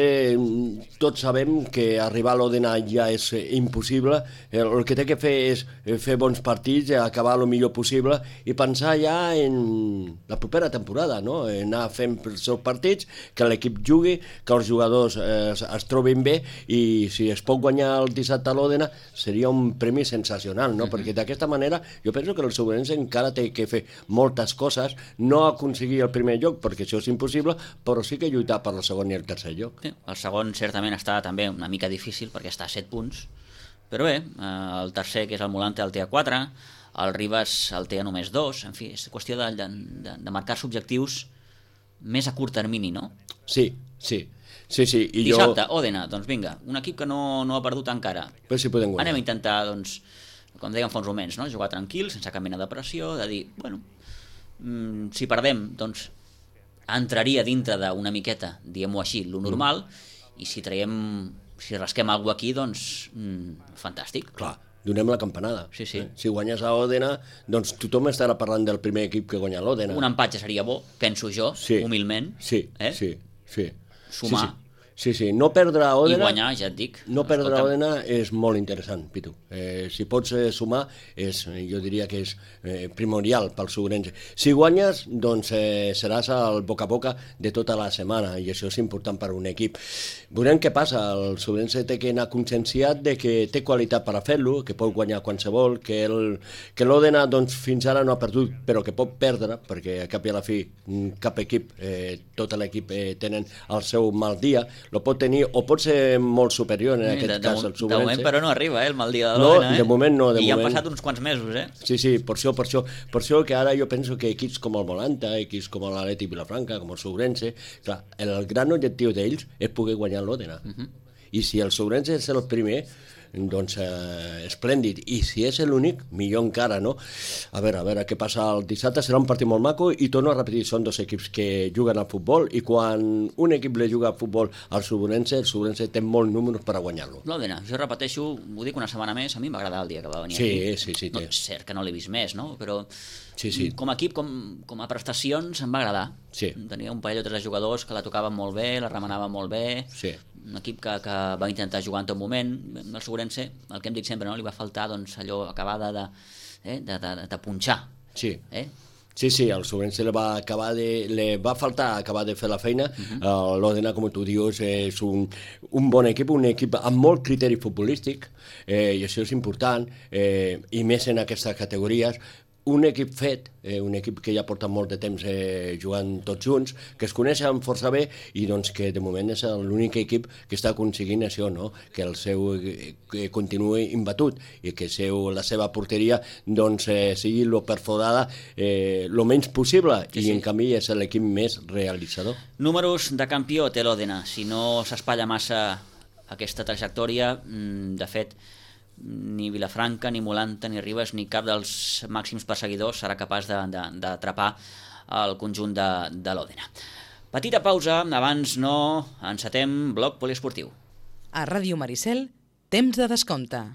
tots sabem que arribar a l'Òdena ja és impossible, el, el que té que fer és fer bons partits, acabar el millor possible i pensar ja en la propera temporada, no? Anar fent els seus partits, que l'equip jugui, que els jugadors eh, es, es trobin bé, i si es pot guanyar el dissabte a l'Òdena seria un premi sensacional, no? Uh-huh. Perquè d'aquesta manera jo penso que el Segurense encara té que fer moltes coses, no aconseguir el primer lloc perquè això és impossible, però sí que lluitar per el segon i el tercer lloc. Sí, el segon certament està també una mica difícil perquè està a set punts, però bé, el tercer, que és el Molante, el té a quatre, el Ribas el té a només dos, en fi, és qüestió de, de, de marcar-se objectius més a curt termini, no? Sí, sí. Sí, sí, i dissabte, jo... Òdena, doncs vinga, un equip que no, no ha perdut encara. Però sí podem guanyar. Anem a intentar, doncs, com dèiem fa uns moments, no? Jugar tranquil, sense cap mena de pressió, de dir, bueno, mmm, si perdem, doncs, entraria dintre d'una miqueta, diguem-ho així, lo normal, mm. i si traiem, si rasquem alguna cosa aquí, doncs, mmm, fantàstic. Clar, donem la campanada. Sí, sí. Eh? Si guanyes a Òdena, doncs tothom estarà parlant del primer equip que guanya l'Òdena. Un empatge seria bo, penso jo, sí. humilment. Sí, eh? sí, sí. Sumar. Sí, sí. Sí, sí, no perdre a Òdena... I guanyar, ja et dic. No perdre a Òdena és molt interessant, Pitu. Eh, si pots eh, sumar, és, jo diria que és eh, primordial pel Segurense. Si guanyes, doncs eh, seràs el boca a boca de tota la setmana, i això és important per un equip. Veurem què passa. El Segurense té que anar conscienciat de que té qualitat per a fer-lo, que pot guanyar qualsevol, que l'Òdena doncs, fins ara no ha perdut, però que pot perdre, perquè a cap i a la fi cap equip, eh, tot l'equip eh, tenen el seu mal dia, lo pot tenir, o pot ser molt superior en aquest de, cas de, el Segurense. De moment, però no arriba, eh, el mal dia de no, l'Òdena. Eh? De moment no, de I moment. han passat uns quants mesos, eh? Sí, sí, per això, per això, per això que ara jo penso que equips com el Molanta, equips com l'Atlètic Vilafranca, com el Segurense, clar, el gran objectiu d'ells és poder guanyar l'Òdena. Uh-huh. I si el Segurense és el primer, doncs eh, esplèndid, i si és l'únic, millor encara, no? A veure, a veure què passa el dissabte, serà un partit molt maco, i torno a repetir, són dos equips que juguen al futbol, i quan un equip le juga al futbol al Segurense, el Segurense té molts números per a guanyar-lo. L'Òdena, jo repeteixo, ho dic una setmana més, a mi m'agrada el dia que va venir sí, aquí. Sí, sí, no, és cert que no l'he vist més, no? Però sí, sí. com a equip, com, com a prestacions, em va agradar. Sí. Tenia un parell o tres de jugadors que la tocaven molt bé, la remanaven molt bé, sí. Un equip que, que va intentar jugar en tot moment. El Segurense, el que em dic sempre, no? Li va faltar doncs, allò acabada de, eh? de, de, de punxar. Sí. Eh? Sí, sí, el Segurense le va, acabar de, le va faltar acabar de fer la feina. Uh-huh. uh, L'Òdena, com tu dius, és un, un bon equip, un equip amb molt criteri futbolístic, eh, i això és important, eh, i més en aquestes categories. Un equip fet, eh, un equip que ja porta molt de temps eh, jugant tots junts, que es coneixen força bé, i doncs que de moment és l'únic equip que està aconseguint això, no? Que el seu eh, continuï imbatut, i que seu, la seva porteria doncs, eh, sigui lo perforada eh, lo menys possible, sí, i sí. En canvi és l'equip més realitzador. Números de campió té l'Òdena. Si no s'espatlla massa aquesta trajectòria, de fet, ni Vilafranca, ni Molanta, ni Ribas, ni cap dels màxims perseguidors serà capaç d'atrapar el conjunt de, de l'Òdena. Petita pausa, abans no encetem bloc poliesportiu. A Ràdio Maricel, temps de descompte.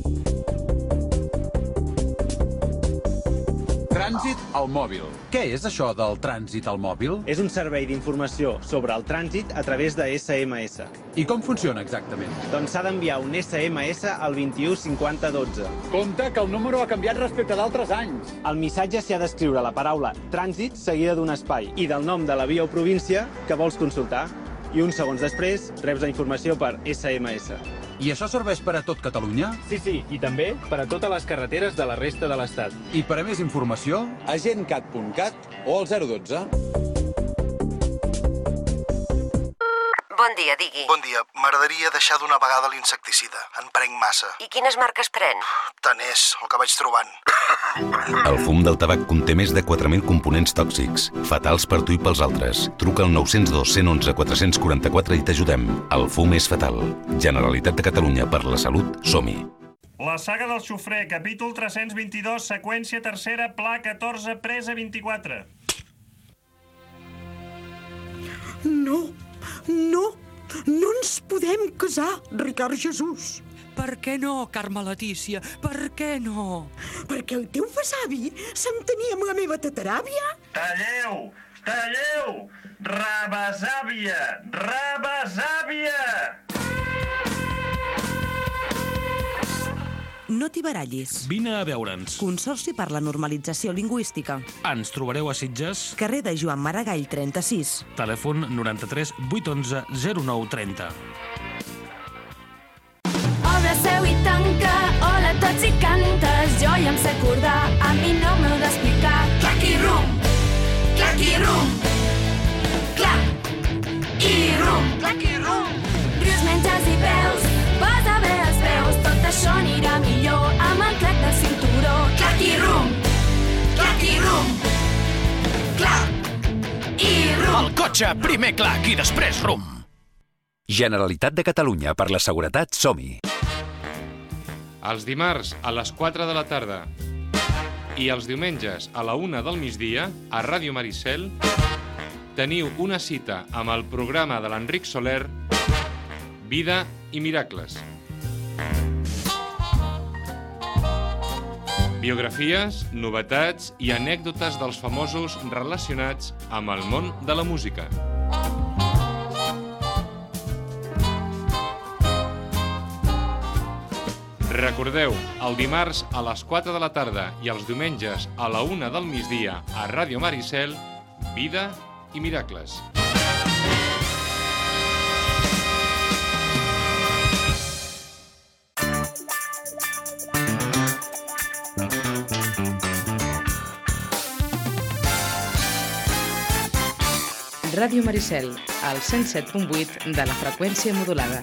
Trànsit al mòbil. Què és això del trànsit al mòbil? És un servei d'informació sobre el trànsit a través de esse eme esse. I com funciona exactament? Doncs s'ha d'enviar un esse eme esse al vint-i-u cinquanta dotze. Compte que el número ha canviat respecte d'altres anys. Al missatge s'hi ha d'escriure la paraula trànsit seguida d'un espai i del nom de la via o província que vols consultar. I uns segons després reps la informació per esse eme esse. I això serveix per a tot Catalunya? Sí, sí, i també per a totes les carreteres de la resta de l'Estat. I per a més informació, a gencat punt cat o al zero dotze. Bon dia, digui. Bon dia. M'agradaria deixar d'una vegada l'insecticida. En prenc massa. I quines marques pren? Tant és, el que vaig trobant. El fum del tabac conté més de quatre mil components tòxics, fatals per tu i pels altres. Truca al nou zero dos, un u un, quatre quatre quatre i t'ajudem. El fum és fatal. Generalitat de Catalunya, per la salut, som-hi. La saga del xofrer, capítol tres-cents vint-i-dos, seqüència tercera, pla catorze, presa vint-i-quatre. No, no, no ens podem casar, Ricard Jesús. Per què no, Carme Letícia? Per què no? Perquè el teu besavi s'entenia amb la meva tataràvia. Talleu! Talleu! Rebesàvia! Rebesàvia! No t'hi barallis. Vine a veure'ns. Consorci per la Normalització Lingüística. Ens trobareu a Sitges. Carrer de Joan Maragall, trenta-sis. Telèfon noranta-tres vuit onze zero nou trenta. Obre, seu i tanca, hola a tots i cantes. Jo ja em sé acordar, a mi no m'heu d'explicar. Clac i rum, clac i rum, clac i rum, clac i rum. Rius, menjars i veus, posa bé els peus, tot això anirà millor amb el clac del cinturó. Clac i rum, clac i rum, clac i rum. Al cotxe, primer clac i després rum. Generalitat de Catalunya, per la seguretat, som-hi. Els dimarts a les quatre de la tarda i els diumenges a la una del migdia a Ràdio Maricel teniu una cita amb el programa de l'Enric Soler, Vida i Miracles. Biografies, novetats i anècdotes dels famosos relacionats amb el món de la música. Recordeu, el dimarts a les quatre de la tarda i els diumenges a la una del migdia a Ràdio Maricel, Vida i Miracles. Ràdio Maricel, al cent set punt vuit de la freqüència modulada.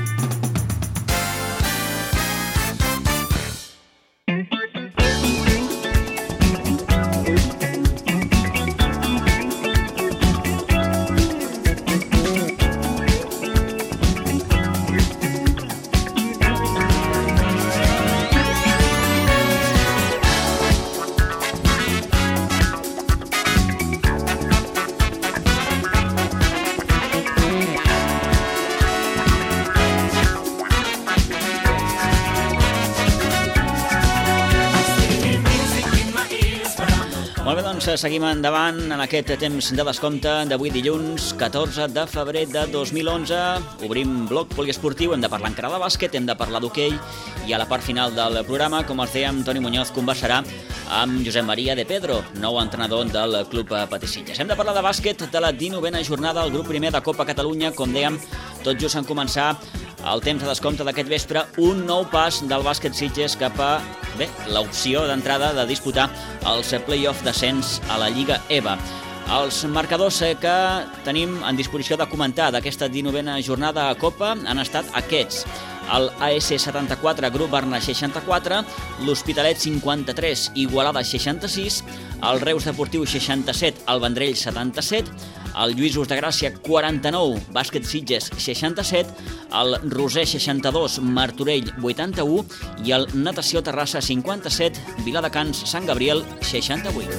Seguim endavant en aquest temps de descompte d'avui dilluns catorze de febrer de dos mil onze. Obrim bloc poliesportiu, hem de parlar encara de bàsquet, hem de parlar d'hoquei i a la part final del programa, com els dèiem, Toni Muñoz conversarà amb Josep Maria de Pedro, nou entrenador del Club Patisitges. Hem de parlar de bàsquet de la dinovena jornada al grup primer de Copa Catalunya, com dèiem, tot just en començar el temps de descompte d'aquest vespre, un nou pas del bàsquet Sitges cap a bé, l'opció d'entrada de disputar els play-off d'ascens a la Lliga E V A. Els marcadors que tenim en disposició de comentar d'aquesta dinovena jornada a Copa han estat aquests. El A S setanta-quatre, Grup Barna seixanta-quatre, l'Hospitalet cinquanta-tres, Igualada seixanta-sis, el Reus Deportiu seixanta-set, el Vendrell setanta-set, el Lluïsos de Gràcia quaranta-nou, Bàsquet Sitges seixanta-set, el Roser seixanta-dos, Martorell vuitanta-u i el Natació Terrassa cinquanta-set, Viladecans Sant Gabriel seixanta-vuit.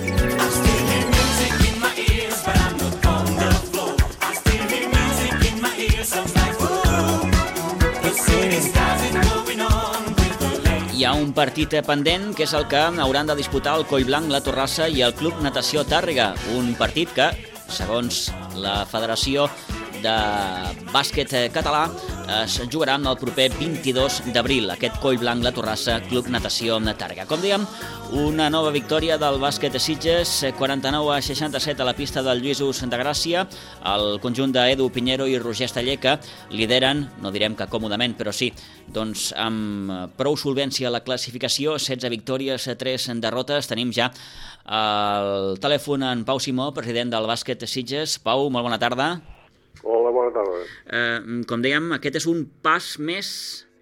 Hi ha un partit pendent, que és el que hauran de disputar el Collblanc, la Torrassa i el Club Natació Tàrrega. Un partit que, segons la Federació de Bàsquet Català, es jugarà el proper vint-i-dos d'abril, aquest Collblanc, la Torrassa, Club Natació Tàrrega. Com dèiem, una nova victòria del bàsquet Sitges, quaranta-nou a seixanta-set a la pista del Lluïsos de Gràcia. El conjunt d'Edu Piñero i Roger Esteller, que lideren, no direm que còmodament, però sí, doncs amb prou solvència la classificació, setze victòries, tres derrotes. Tenim ja al telèfon en Pau Simó, president del bàsquet Sitges. Pau, molt bona tarda. Hola, bona tarda. Eh, com dèiem, aquest és un pas més...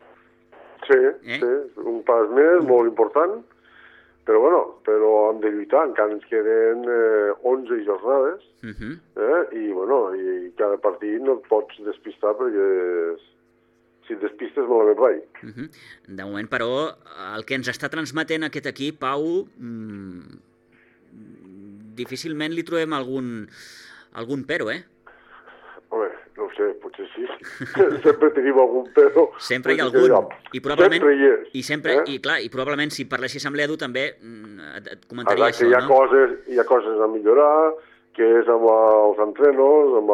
Sí, eh? sí, un pas més, molt important, però bueno, però hem de lluitar, encara ens queden eh, onze jornades, uh -huh. eh? I bueno, i cada partit no et pots despistar perquè si et despistes malament vai. Uh -huh. De moment, però, el que ens està transmetent aquest equip, Pau, mmm, difícilment li trobem algun, algun pero, eh? Home, no ho sé, potser sí. Sempre tenim algun pero. Sempre hi ha algun. I probablement, sempre hi és. I, sempre, eh? i, clar, I probablement si parlessis amb l'Edu també et, et comentaria Exacte, això, hi ha no? Coses, hi ha coses a millorar, que és amb els entrenos, amb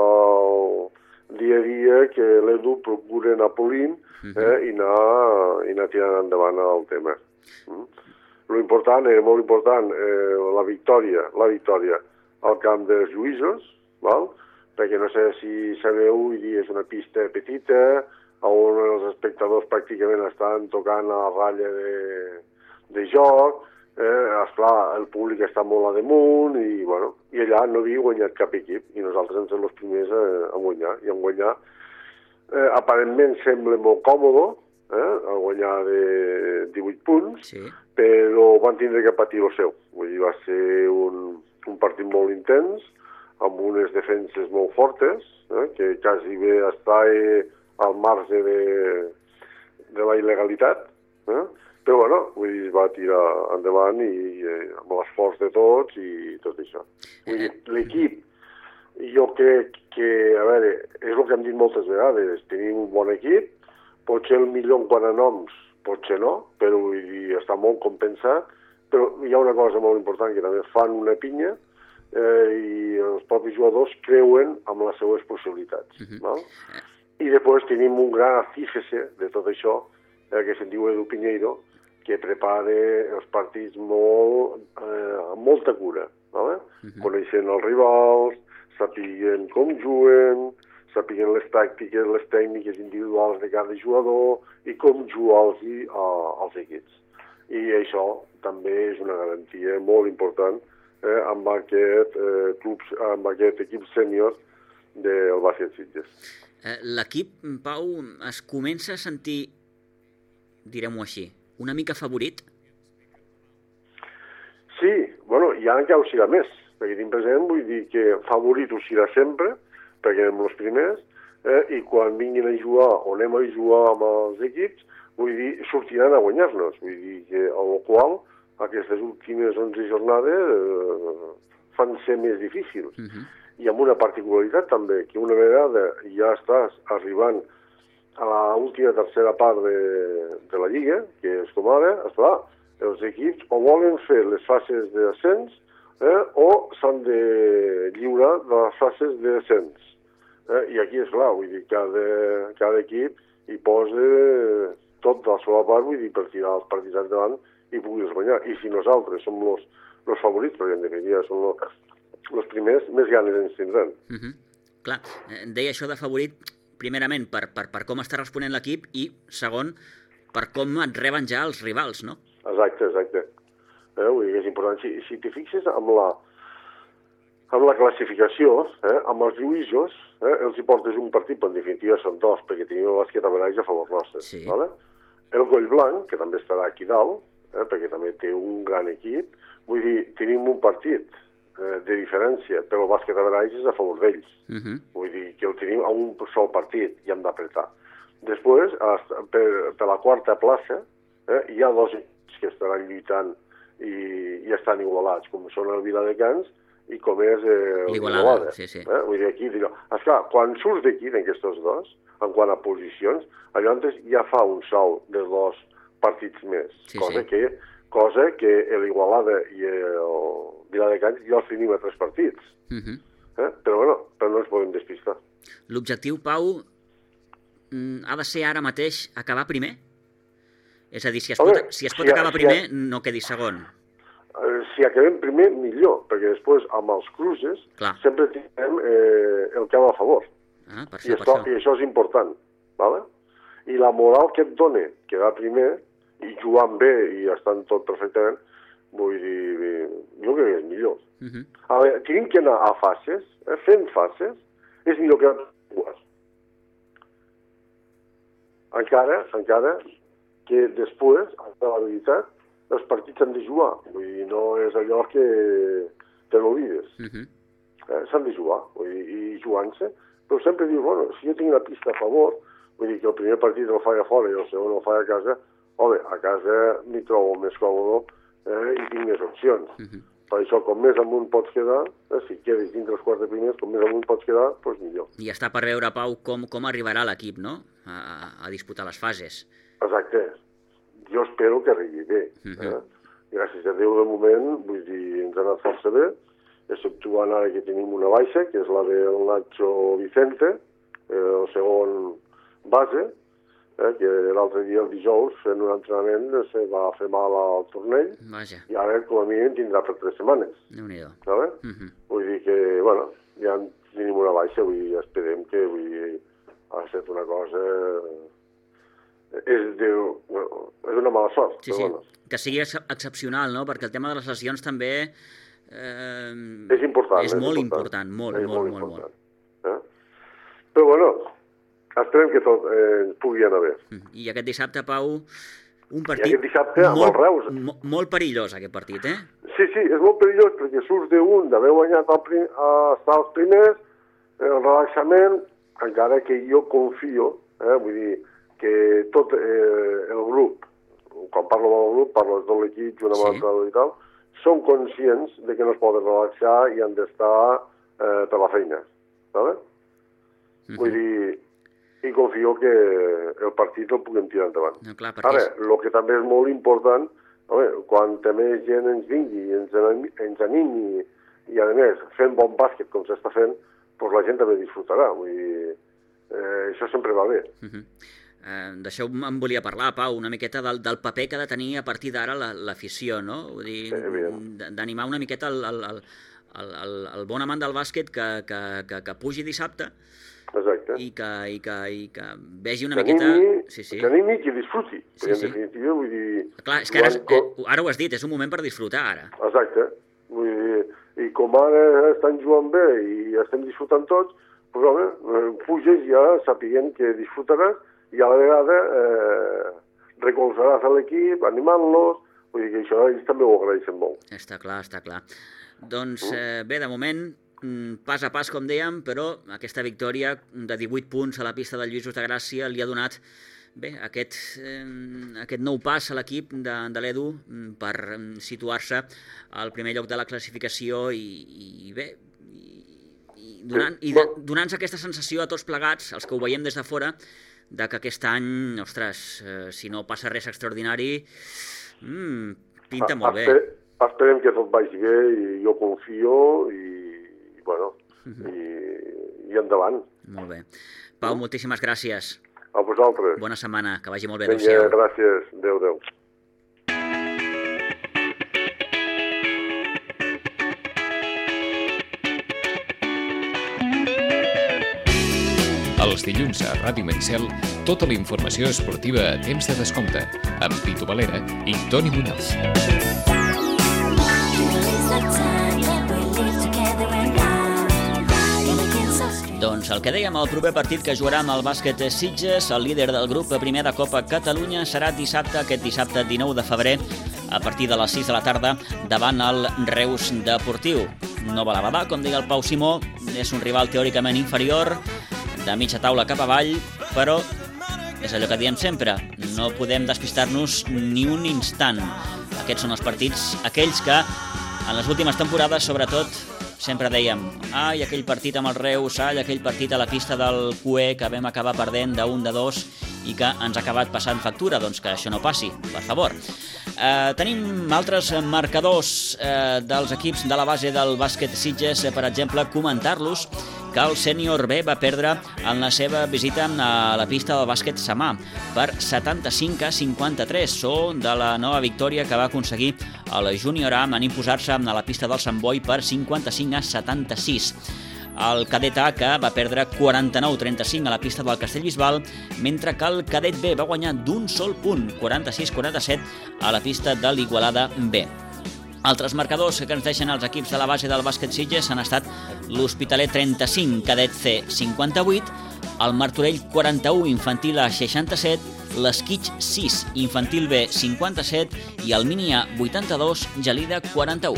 el dia a dia, que l'Edu procura anar polint eh, i, anar, i anar tirant endavant el tema. Mm? Lo important, és molt important, eh, la victòria, la victòria al camp dels Lluïsos, val? Perquè no sé si sabeu, és una pista petita, on els espectadors pràcticament estan tocant a la ratlla de, de joc, eh, esclar, el públic està molt a damunt, i, bueno, i allà no havia guanyat cap equip, i nosaltres ens som els primers a, a guanyar, i a guanyar, eh, aparentment sembla molt còmode, eh, a guanyar de divuit punts, sí. Però van tindre que patir el seu. Vull dir, va ser un, un partit molt intens, amb unes defenses molt fortes, eh, que quasi bé està eh, al marge de, de la il·legalitat, eh? Però bueno, vull dir, es va tirar endavant i eh, amb l'esforç de tots i tot això. Vull dir, l'equip, jo crec que, a veure, és el que hem dit moltes vegades, tenim un bon equip, potser el millor en quant a noms, potser no, però vull dir, està molt compensat, però hi ha una cosa molt important, que també fan una pinya eh, i els propis jugadors creuen amb les seues possibilitats. Uh -huh. Val? I després tenim un gran artífice de tot això, eh, que se'n diu Edu Pinheiro, que prepara els partits molt, eh, amb molta cura, vale? Uh -huh. Coneixent els rivals, sapiguen com juguen, sapiguen les tàctiques, les tècniques individuals de cada jugador i com jugar-los als equips. I això també és una garantia molt important eh, amb aquest eh, club, amb aquest equip sènior del bàsquet Sitges. Eh, L'equip, Pau, es comença a sentir, direm-ho així, una mica favorit? Sí, bueno, i ara encara ho serà més, perquè tinc present, vull dir que favorit ho serà sempre, perquè anem els primers, eh, i quan vinguin a jugar o anem a jugar amb els equips, vull dir, sortiran a guanyar-nos. Vull dir que, amb la qual aquestes últimes onze jornades eh, fan ser més difícils. Uh -huh. I amb una particularitat també, que una vegada ja estàs arribant a l'última tercera part de, de la Lliga, que és com ara, esclar, els equips o volen fer les fases de descens eh, o s'han de lliurar de les fases de descens. Eh, I aquí, és clar, vull dir, cada, cada equip hi posa tot de la seva part, vull dir, per tirar els partits endavant i pugui guanyar. I si nosaltres som els, els favorits, perquè en definitiva són els primers, més ganes ens tindran. Uh -huh. Clar, deia això de favorit, primerament, per, per, per com està responent l'equip i, segon, per com et reben ja els rivals, no? Exacte, exacte. Eh, vull dir que és important. Si, si t'hi fixes amb la, amb la classificació, eh, amb els Lluïsos, eh, els hi portes un partit, però en definitiva són dos, perquè tenim el bàsquet a Benais a favor nostre. Sí. Vale? El Coll Blanc, que també estarà aquí dalt, eh, perquè també té un gran equip, vull dir, tenim un partit eh, de diferència, però el bàsquet a Benais és a favor d'ells. Uh -huh. Vull dir que el tenim a un sol partit i hem d'apretar. Després, per, per la quarta plaça, eh, hi ha dos equips que estaran lluitant i, i estan igualats, com són el Viladecans i com és eh, l'Igualada. Sí, sí. Eh? Vull dir, aquí, dic, esclar, quan surts d'aquí, d'aquests dos, en quant a posicions, allò ja fa un salt de dos partits més, sí, cosa, sí. Que, cosa que l'Igualada i el Viladecans ja els tenim a tres partits. Uh -huh. eh? Però, bueno, però no ens podem despistar. L'objectiu, Pau, ha de ser ara mateix acabar primer? És a dir, si es pot, si es pot si, acabar si, primer, si, no quedi segon. Si acabem primer, millor, perquè després, amb els cruces, clar, sempre tindrem eh, el camp a favor. Ah, per I, això, això, per això. I això és important. ¿Vale? I la moral que et dona quedar primer, i jugant bé i estant tot perfectament, vull dir, jo crec que és millor. Uh -huh. A veure, tenim que anar a fases, eh, fent fases, és millor que jugar. encara, encara que després, de la veritat, els partits han de jugar. Vull dir, no és allò que te n'oblides. Uh-huh. eh, S'han de jugar, vull dir, i jugant-se. Però sempre dius, bueno, si jo tinc la pista a favor, vull dir que el primer partit el faig a fora i el segon el faig a casa, home, a casa m'hi trobo més còmode eh, i tinc més opcions. Uh-huh. Per això, com més amunt pots quedar, eh, si quedes dintre els quarts de primers, com més amunt pots quedar, doncs millor. I està per veure, Pau, com, com arribarà l'equip, no?, a, a disputar les fases. Exacte. Jo espero que arribi bé. Uh-huh. eh? Gràcies a Déu, de moment, vull dir, ens ha anat força bé, exceptuant ara que tenim una baixa, que és la del Nacho Vicente, eh, el segon base, eh, que l'altre dia, el dijous, fent un entrenament, se va fer mal al tornell. Vaja. I ara, com a mínim, tindrà per tres setmanes. Déu-n'hi-do. Sabe? Uh-huh. Vull dir que, bueno, ja tenim una baixa, vull dir, esperem que, vull dir, ha estat una cosa... És, de, bueno, és una mala sort. Sí, sí, bueno. Que sigui ex excepcional, no?, perquè el tema de les lesions també... Eh, és important. És, és molt important, important molt, és molt, molt, molt, molt. Eh? Però, bueno, esperem que tot eh, pugui anar bé. I aquest dissabte, Pau, un partit I aquest dissabte, amb molt, el Reus. Mo molt perillós, aquest partit, eh? Sí, sí, és molt perillós, perquè surts d'un d'haver guanyat el prim, a estar els primers, el relaxament, encara que jo confio, eh, vull dir, que tot eh, el grup, quan parlo amb el grup, parlo de tot l'equip, junt amb sí. l'entrenador i tal, són conscients de que no es poden relaxar i han d'estar eh, per la feina. ¿Sabes? Uh-huh. Vull dir, i confio que el partit el puguem tirar endavant. No, clar, Ara, el que també és molt important, home, quan més gent ens vingui, ens, ens animi, i a més, fent bon bàsquet com s'està fent, doncs la gent també disfrutarà. Vull dir, eh, això sempre va bé. Uh-huh. Uh, D'això em volia parlar, Pau, una miqueta del, del paper que ha de tenir a partir d'ara l'afició, no? Vull dir, sí, d'animar una miqueta el, el, el, el, el, el bon amant del bàsquet que, que, que, que pugi dissabte. Exacte. I que, i que, i que vegi una que miqueta... Animi, sí, sí. Que animi i que disfruti. Sí, en sí. definitiva, vull dir... Clar, és que ara, és, eh, ara ho has dit, és un moment per disfrutar, ara. Exacte. Vull dir, i com ara estan jugant bé i estem disfrutant tots, doncs, home, puges ja sapiguent que disfrutaràs i a la vegada eh, recolzaràs a l'equip, animant-los, vull dir que això ells també ho agraeixen molt. Està clar, està clar. Doncs eh, bé, de moment, pas a pas, com dèiem, però aquesta victòria de divuit punts a la pista del Lluís de Gràcia li ha donat bé, aquest, eh, aquest nou pas a l'equip de, de l'Edu per situar-se al primer lloc de la classificació i, i bé, i, i donant, i de, donant-se aquesta sensació a tots plegats, els que ho veiem des de fora, de que aquest any, ostres, eh, si no passa res extraordinari, mmm, pinta molt bé. Esper, esperem que tot vagi bé i jo confio i, i bueno, uh-huh. i, i endavant. Molt bé. Pau, moltíssimes gràcies. A vosaltres. Bona setmana, que vagi molt bé. Vinga, gràcies. Adéu, adéu. Els dilluns a Ràdio Maricel, tota la informació esportiva a temps de descompte, amb Pitu Valera i Toni Muñoz. Doncs el que dèiem, el proper partit que jugarà amb el bàsquet Sitges, el líder del grup primer de Copa Catalunya, serà dissabte, aquest dissabte dinou de febrer, a partir de les sis de la tarda, davant el Reus Deportiu. No va la badar, com deia el Pau Simó, és un rival teòricament inferior, de mitja taula cap avall, però és allò que diem sempre, no podem despistar-nos ni un instant. Aquests són els partits, aquells que en les últimes temporades, sobretot, sempre dèiem, ai, aquell partit amb el Reus, ai, aquell partit a la pista del Cué que vam acabar perdent d'un de dos i que ens ha acabat passant factura, doncs que això no passi, per favor. Eh, tenim altres marcadors eh, dels equips de la base del bàsquet Sitges, eh, per exemple, comentar-los que el sènior B va perdre en la seva visita a la pista del bàsquet Samà per setanta-cinc a cinquanta-tres, so de la nova victòria que va aconseguir el júnior A en imposar-se a la pista del Sant Boi per cinquanta-cinc a setanta-sis. El cadet A, que va perdre quaranta-nou a trenta-cinc a la pista del Castellbisbal, mentre que el cadet B va guanyar d'un sol punt, quaranta-sis a quaranta-set, a la pista de l'Igualada B. Altres marcadors que ens deixen els equips de la base del bàsquet Sitges han estat l'Hospitalet trenta-cinc, cadet C cinquanta-vuit, el Martorell quaranta-u, infantil A seixanta-set, l'Esquitx sis, infantil B cinquanta-set i el Mini A vuitanta-dos, Gelida quaranta-u.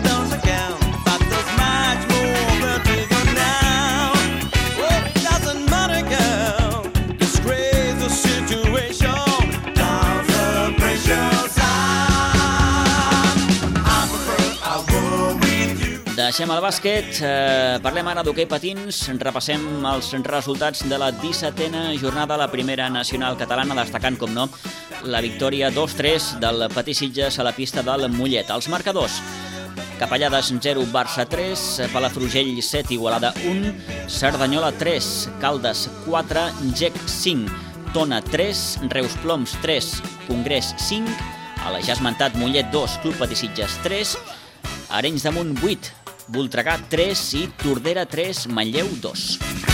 Deixem el bàsquet, eh, parlem ara d'hoquei patins, repassem els resultats de la dissetena jornada a la primera nacional catalana, destacant, com no, la victòria dos tres del Patí Sitges a la pista del Mollet. Els marcadors: Capellades zero, Barça tres, Palafrugell set, Igualada un, Cerdanyola tres, Caldes quatre, Gec cinc, Tona tres, Reus Ploms tres, Congrés cinc, a la ja esmentat Mollet dos, Club Patí Sitges tres, Arenys de Munt vuit, Voltregà tres i Tordera tres, Manlleu dos.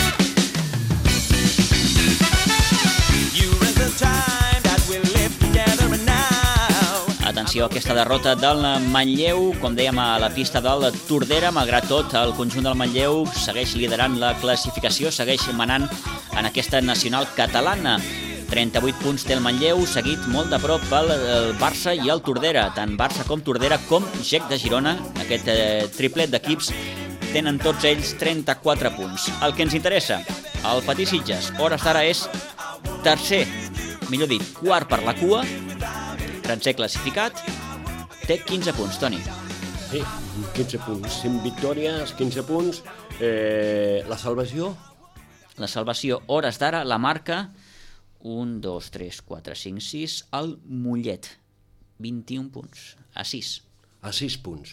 Atenció a aquesta derrota del Manlleu, com dèiem, a la pista del Tordera. Malgrat tot, el conjunt del Manlleu segueix liderant la classificació, segueix manant en aquesta nacional catalana. trenta-vuit punts té el Manlleu, seguit molt de prop pel Barça i el Tordera. Tant Barça com Tordera com Gec de Girona, aquest eh, triplet d'equips, tenen tots ells trenta-quatre punts. El que ens interessa, el Patí Sitges, hores d'ara és tercer, millor dit, quart per la cua, tretzè classificat, té quinze punts, Toni. Sí, quinze punts, cinc victòries, quinze punts. Eh, la salvació? La salvació, hores d'ara, la marca un, dos, tres, quatre, cinc, sis, el Mollet, vint-i-un punts, a sis. A sis punts.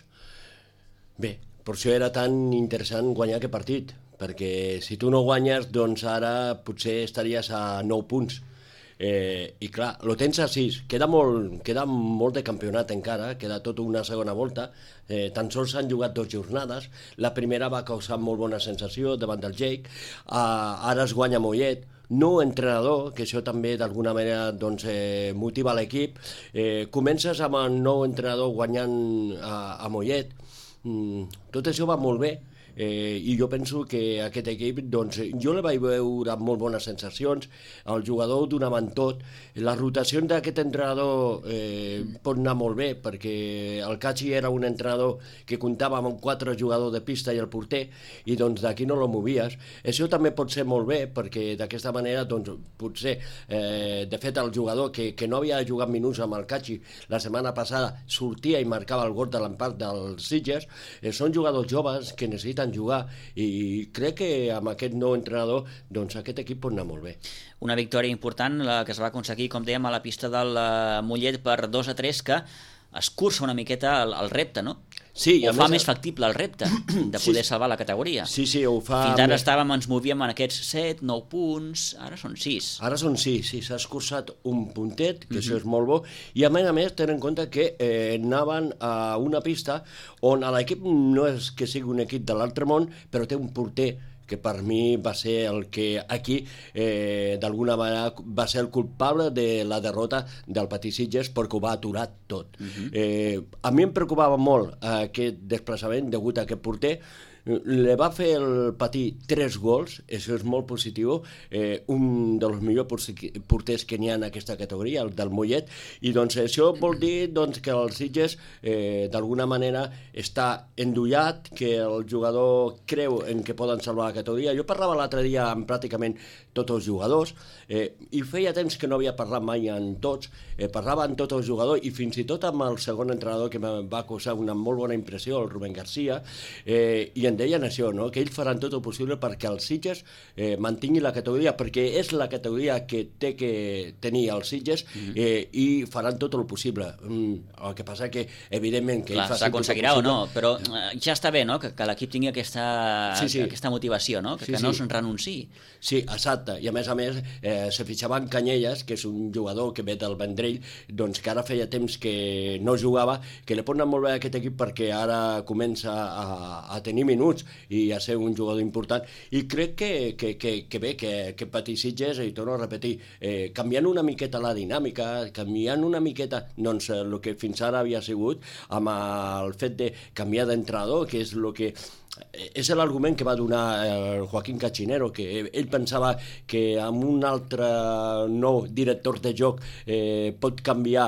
Bé, per això era tan interessant guanyar aquest partit, perquè si tu no guanyes, doncs ara potser estaries a nou punts. Eh, I clar, lo tens a sis, queda molt, queda molt de campionat encara, queda tota una segona volta, eh, tan sols s'han jugat dues jornades, la primera va causar molt bona sensació davant del Gec, uh, ara es guanya Mollet, nou entrenador, que això també d'alguna manera doncs, eh, motiva l'equip, eh, comences amb el nou entrenador guanyant a, a Mollet, mm, tot això va molt bé. Eh, i jo penso que aquest equip, doncs, jo le vaig veure amb molt bones sensacions, el jugador donaven tot, la rotació d'aquest entrenador eh, pot anar molt bé, perquè el Cachi era un entrenador que comptava amb quatre jugadors de pista i el porter, i doncs d'aquí no lo movies. Això també pot ser molt bé, perquè d'aquesta manera, doncs, potser, eh, de fet, el jugador que, que no havia jugat minuts amb el Cachi la setmana passada sortia i marcava el gol de l'empat dels Sitges, eh, són jugadors joves que necessiten jugar, i crec que amb aquest nou entrenador doncs aquest equip pot anar molt bé. Una victòria important, la que es va aconseguir, com dèiem, a la pista del Mollet per dos a tres, que escurça una miqueta el, el repte, no? Sí, o fa més, més factible el repte de poder sí, salvar la categoria. Sí, sí, ho fa... Fins ara estàvem, ens movíem en aquests set, nou punts, ara són sis. Ara són sis, sí, s'ha escurçat un puntet, que uh-huh. això és molt bo, i a més a més tenen en compte que eh, anaven a una pista on l'equip no és que sigui un equip de l'altre món, però té un porter que per mi va ser el que aquí eh, d'alguna manera va ser el culpable de la derrota del Patí Sitges, perquè ho va aturar tot. Uh-huh. eh, a mi em preocupava molt aquest desplaçament degut a aquest porter. Le va fer el Patí tres gols, això és molt positiu, eh, un dels millors porters que n'hi ha en aquesta categoria, el del Mollet, i doncs això vol dir doncs, que el Sitges eh, d'alguna manera està endollat, que el jugador creu en que poden salvar la categoria. Jo parlava l'altre dia amb pràcticament tots els jugadors, eh, i feia temps que no havia parlat mai amb tots, eh, parlava amb tots els jugadors, i fins i tot amb el segon entrenador que em va causar una molt bona impressió, el Rubén García, eh, i en deien això, no? Que ells faran tot el possible perquè el Sitges eh, mantingui la categoria, perquè és la categoria que té que tenir el Sitges, mm-hmm. eh, i faran tot el possible. Mm, el que passa que, evidentment, que Clar, s'aconseguirà o no, però eh, ja està bé, no?, que, que l'equip tingui aquesta, sí, sí. aquesta motivació, no?, que, sí, que no sí. se'n renunciï. Sí, exacte, i a més a més eh, se fitxaven Canyelles, que és un jugador que ve del Vendrell, doncs que ara feia temps que no jugava, que li pot anar molt bé a aquest equip perquè ara comença a, a tenir minuts i a ser un jugador important, i crec que, que, que, que bé, que, que Patí Sitges, i torno a repetir, eh, canviant una miqueta la dinàmica, canviant una miqueta doncs, el que fins ara havia sigut, amb el fet de canviar d'entrenador, que és el que és l'argument que va donar el Joaquín Cachinero, que ell pensava que amb un altre nou director de joc eh, pot canviar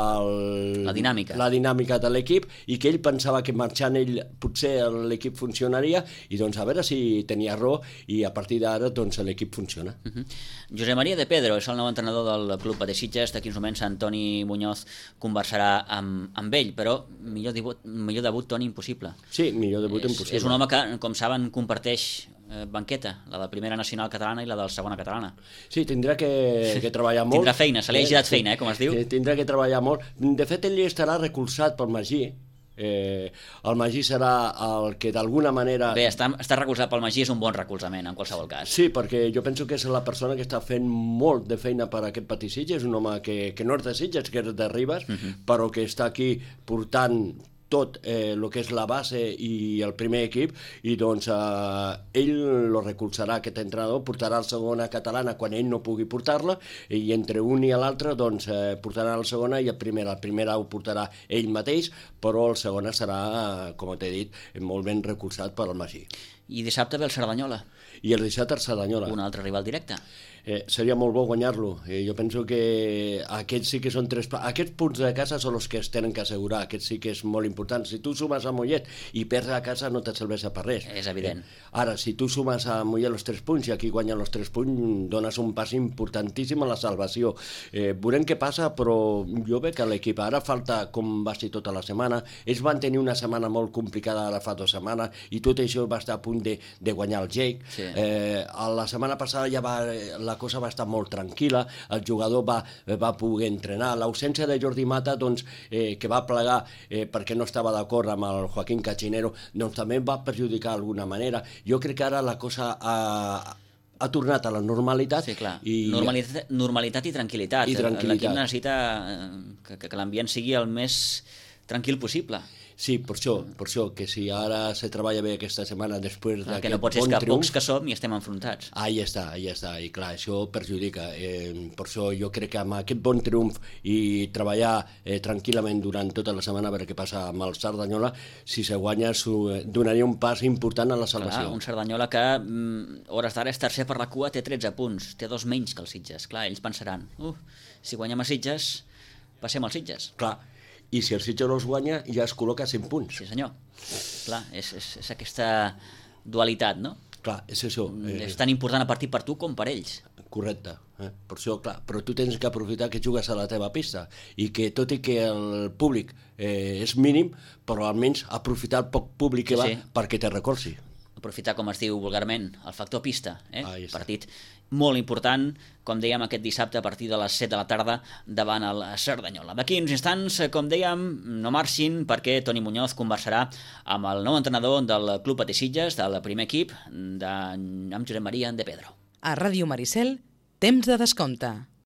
el, la dinàmica la dinàmica de l'equip, i que ell pensava que marxant ell potser l'equip funcionaria, i doncs a veure si tenia raó, i a partir d'ara doncs l'equip funciona. Uh -huh. José María de Pedro és el nou entrenador del Club de Sitges. D'aquí uns moments Antoni Muñoz conversarà amb, amb ell, però millor debut, millor debut Toni, impossible. Sí, millor debut és, impossible. És un home que, com saben, comparteix eh, banqueta, la de Primera Nacional Catalana i la de la Segona Catalana. Sí, tindrà que, que treballar molt. Tindrà feina, se li ha girat feina, eh, com es diu. Eh, tindrà que treballar molt. De fet, ell estarà recolzat pel Magí. Eh, el Magí serà el que d'alguna manera... Bé, està, està recolzat pel Magí, és un bon recolzament en qualsevol cas. Sí, perquè jo penso que és la persona que està fent molt de feina per a aquest Petit Sitges, és un home que, que no és de Sitges, que és de Ribes, uh -huh. però que està aquí portant tot eh, el que és la base i el primer equip, i doncs eh, ell lo recolzarà, aquest entrenador, portarà la segona catalana quan ell no pugui portar-la, i entre un i l'altre doncs eh, portarà la segona, i el primera, el primera ho portarà ell mateix, però el segona serà, com t'he dit, molt ben recolzat per al Magí. I dissabte ve el Cerdanyola. I el dissabte el Cerdanyola. Un altre rival directe. Eh, seria molt bo guanyar-lo. Eh, jo penso que aquests sí que són tres... Aquests punts de casa són els que es tenen que assegurar. Aquests sí que és molt important. Si tu sumes a Mollet i perds a casa no te serveix per res. És evident. Eh, ara, si tu sumes a Mollet els tres punts i aquí guanyes els tres punts, dones un pas importantíssim a la salvació. Eh, veurem què passa, però jo veig que l'equip ara falta, com va ser tota la setmana. Ells van tenir una setmana molt complicada ara fa dues setmanes, i tot això va estar a punt de, de guanyar el Jake. Sí. Eh, la setmana passada ja va... la cosa va estar molt tranquil·la, el jugador va, va poder entrenar. L'ausència de Jordi Mata, doncs, eh, que va plegar eh, perquè no estava d'acord amb el Joaquín Cachinero, doncs també va perjudicar d'alguna manera. Jo crec que ara la cosa ha, ha tornat a la normalitat. Sí, clar. I... Normalitat, normalitat i tranquil·litat. I tranquil·litat. L'equip necessita que, que, que l'ambient sigui el més tranquil possible. Sí, per això, per això, que si ara se treballa bé aquesta setmana després d'aquest bon triomf... Que no pot ser que pocs que som i estem enfrontats. Ahí està, ahí està, i clar, això perjudica. Eh, per això jo crec que amb aquest bon triomf i treballar eh, tranquil·lament durant tota la setmana a veure què passa amb el Cerdanyola, si se guanya donaria un pas important a la salvació. Clar, un Cerdanyola que, mm, hores d'ara, és tercer per la cua, té tretze punts, té dos menys que els Sitges. Clar, ells pensaran, uh, si guanyem a Sitges, passem als Sitges. Clar, i si el Sitges els guanya ja es col·loca a cinc punts. Sí senyor, clar, és, és, és aquesta dualitat, no? Clar, és això. Eh... És tan important a partir per tu com per ells. Correcte, eh? Per això, clar, però tu tens que aprofitar que jugues a la teva pista, i que tot i que el públic eh, és mínim, però almenys aprofitar el poc públic que sí, va sí. perquè te recolzi. Aprofitar, com es diu vulgarment, el factor pista, eh? Partit molt important, com dèiem, aquest dissabte a partir de les set de la tarda davant el Cerdanyola. D'aquí uns instants, com dèiem, no marxin, perquè Toni Muñoz conversarà amb el nou entrenador del Club Petit Sitges, del primer equip, de... amb Josep María de Pedro. A Ràdio Maricel, temps de descompte.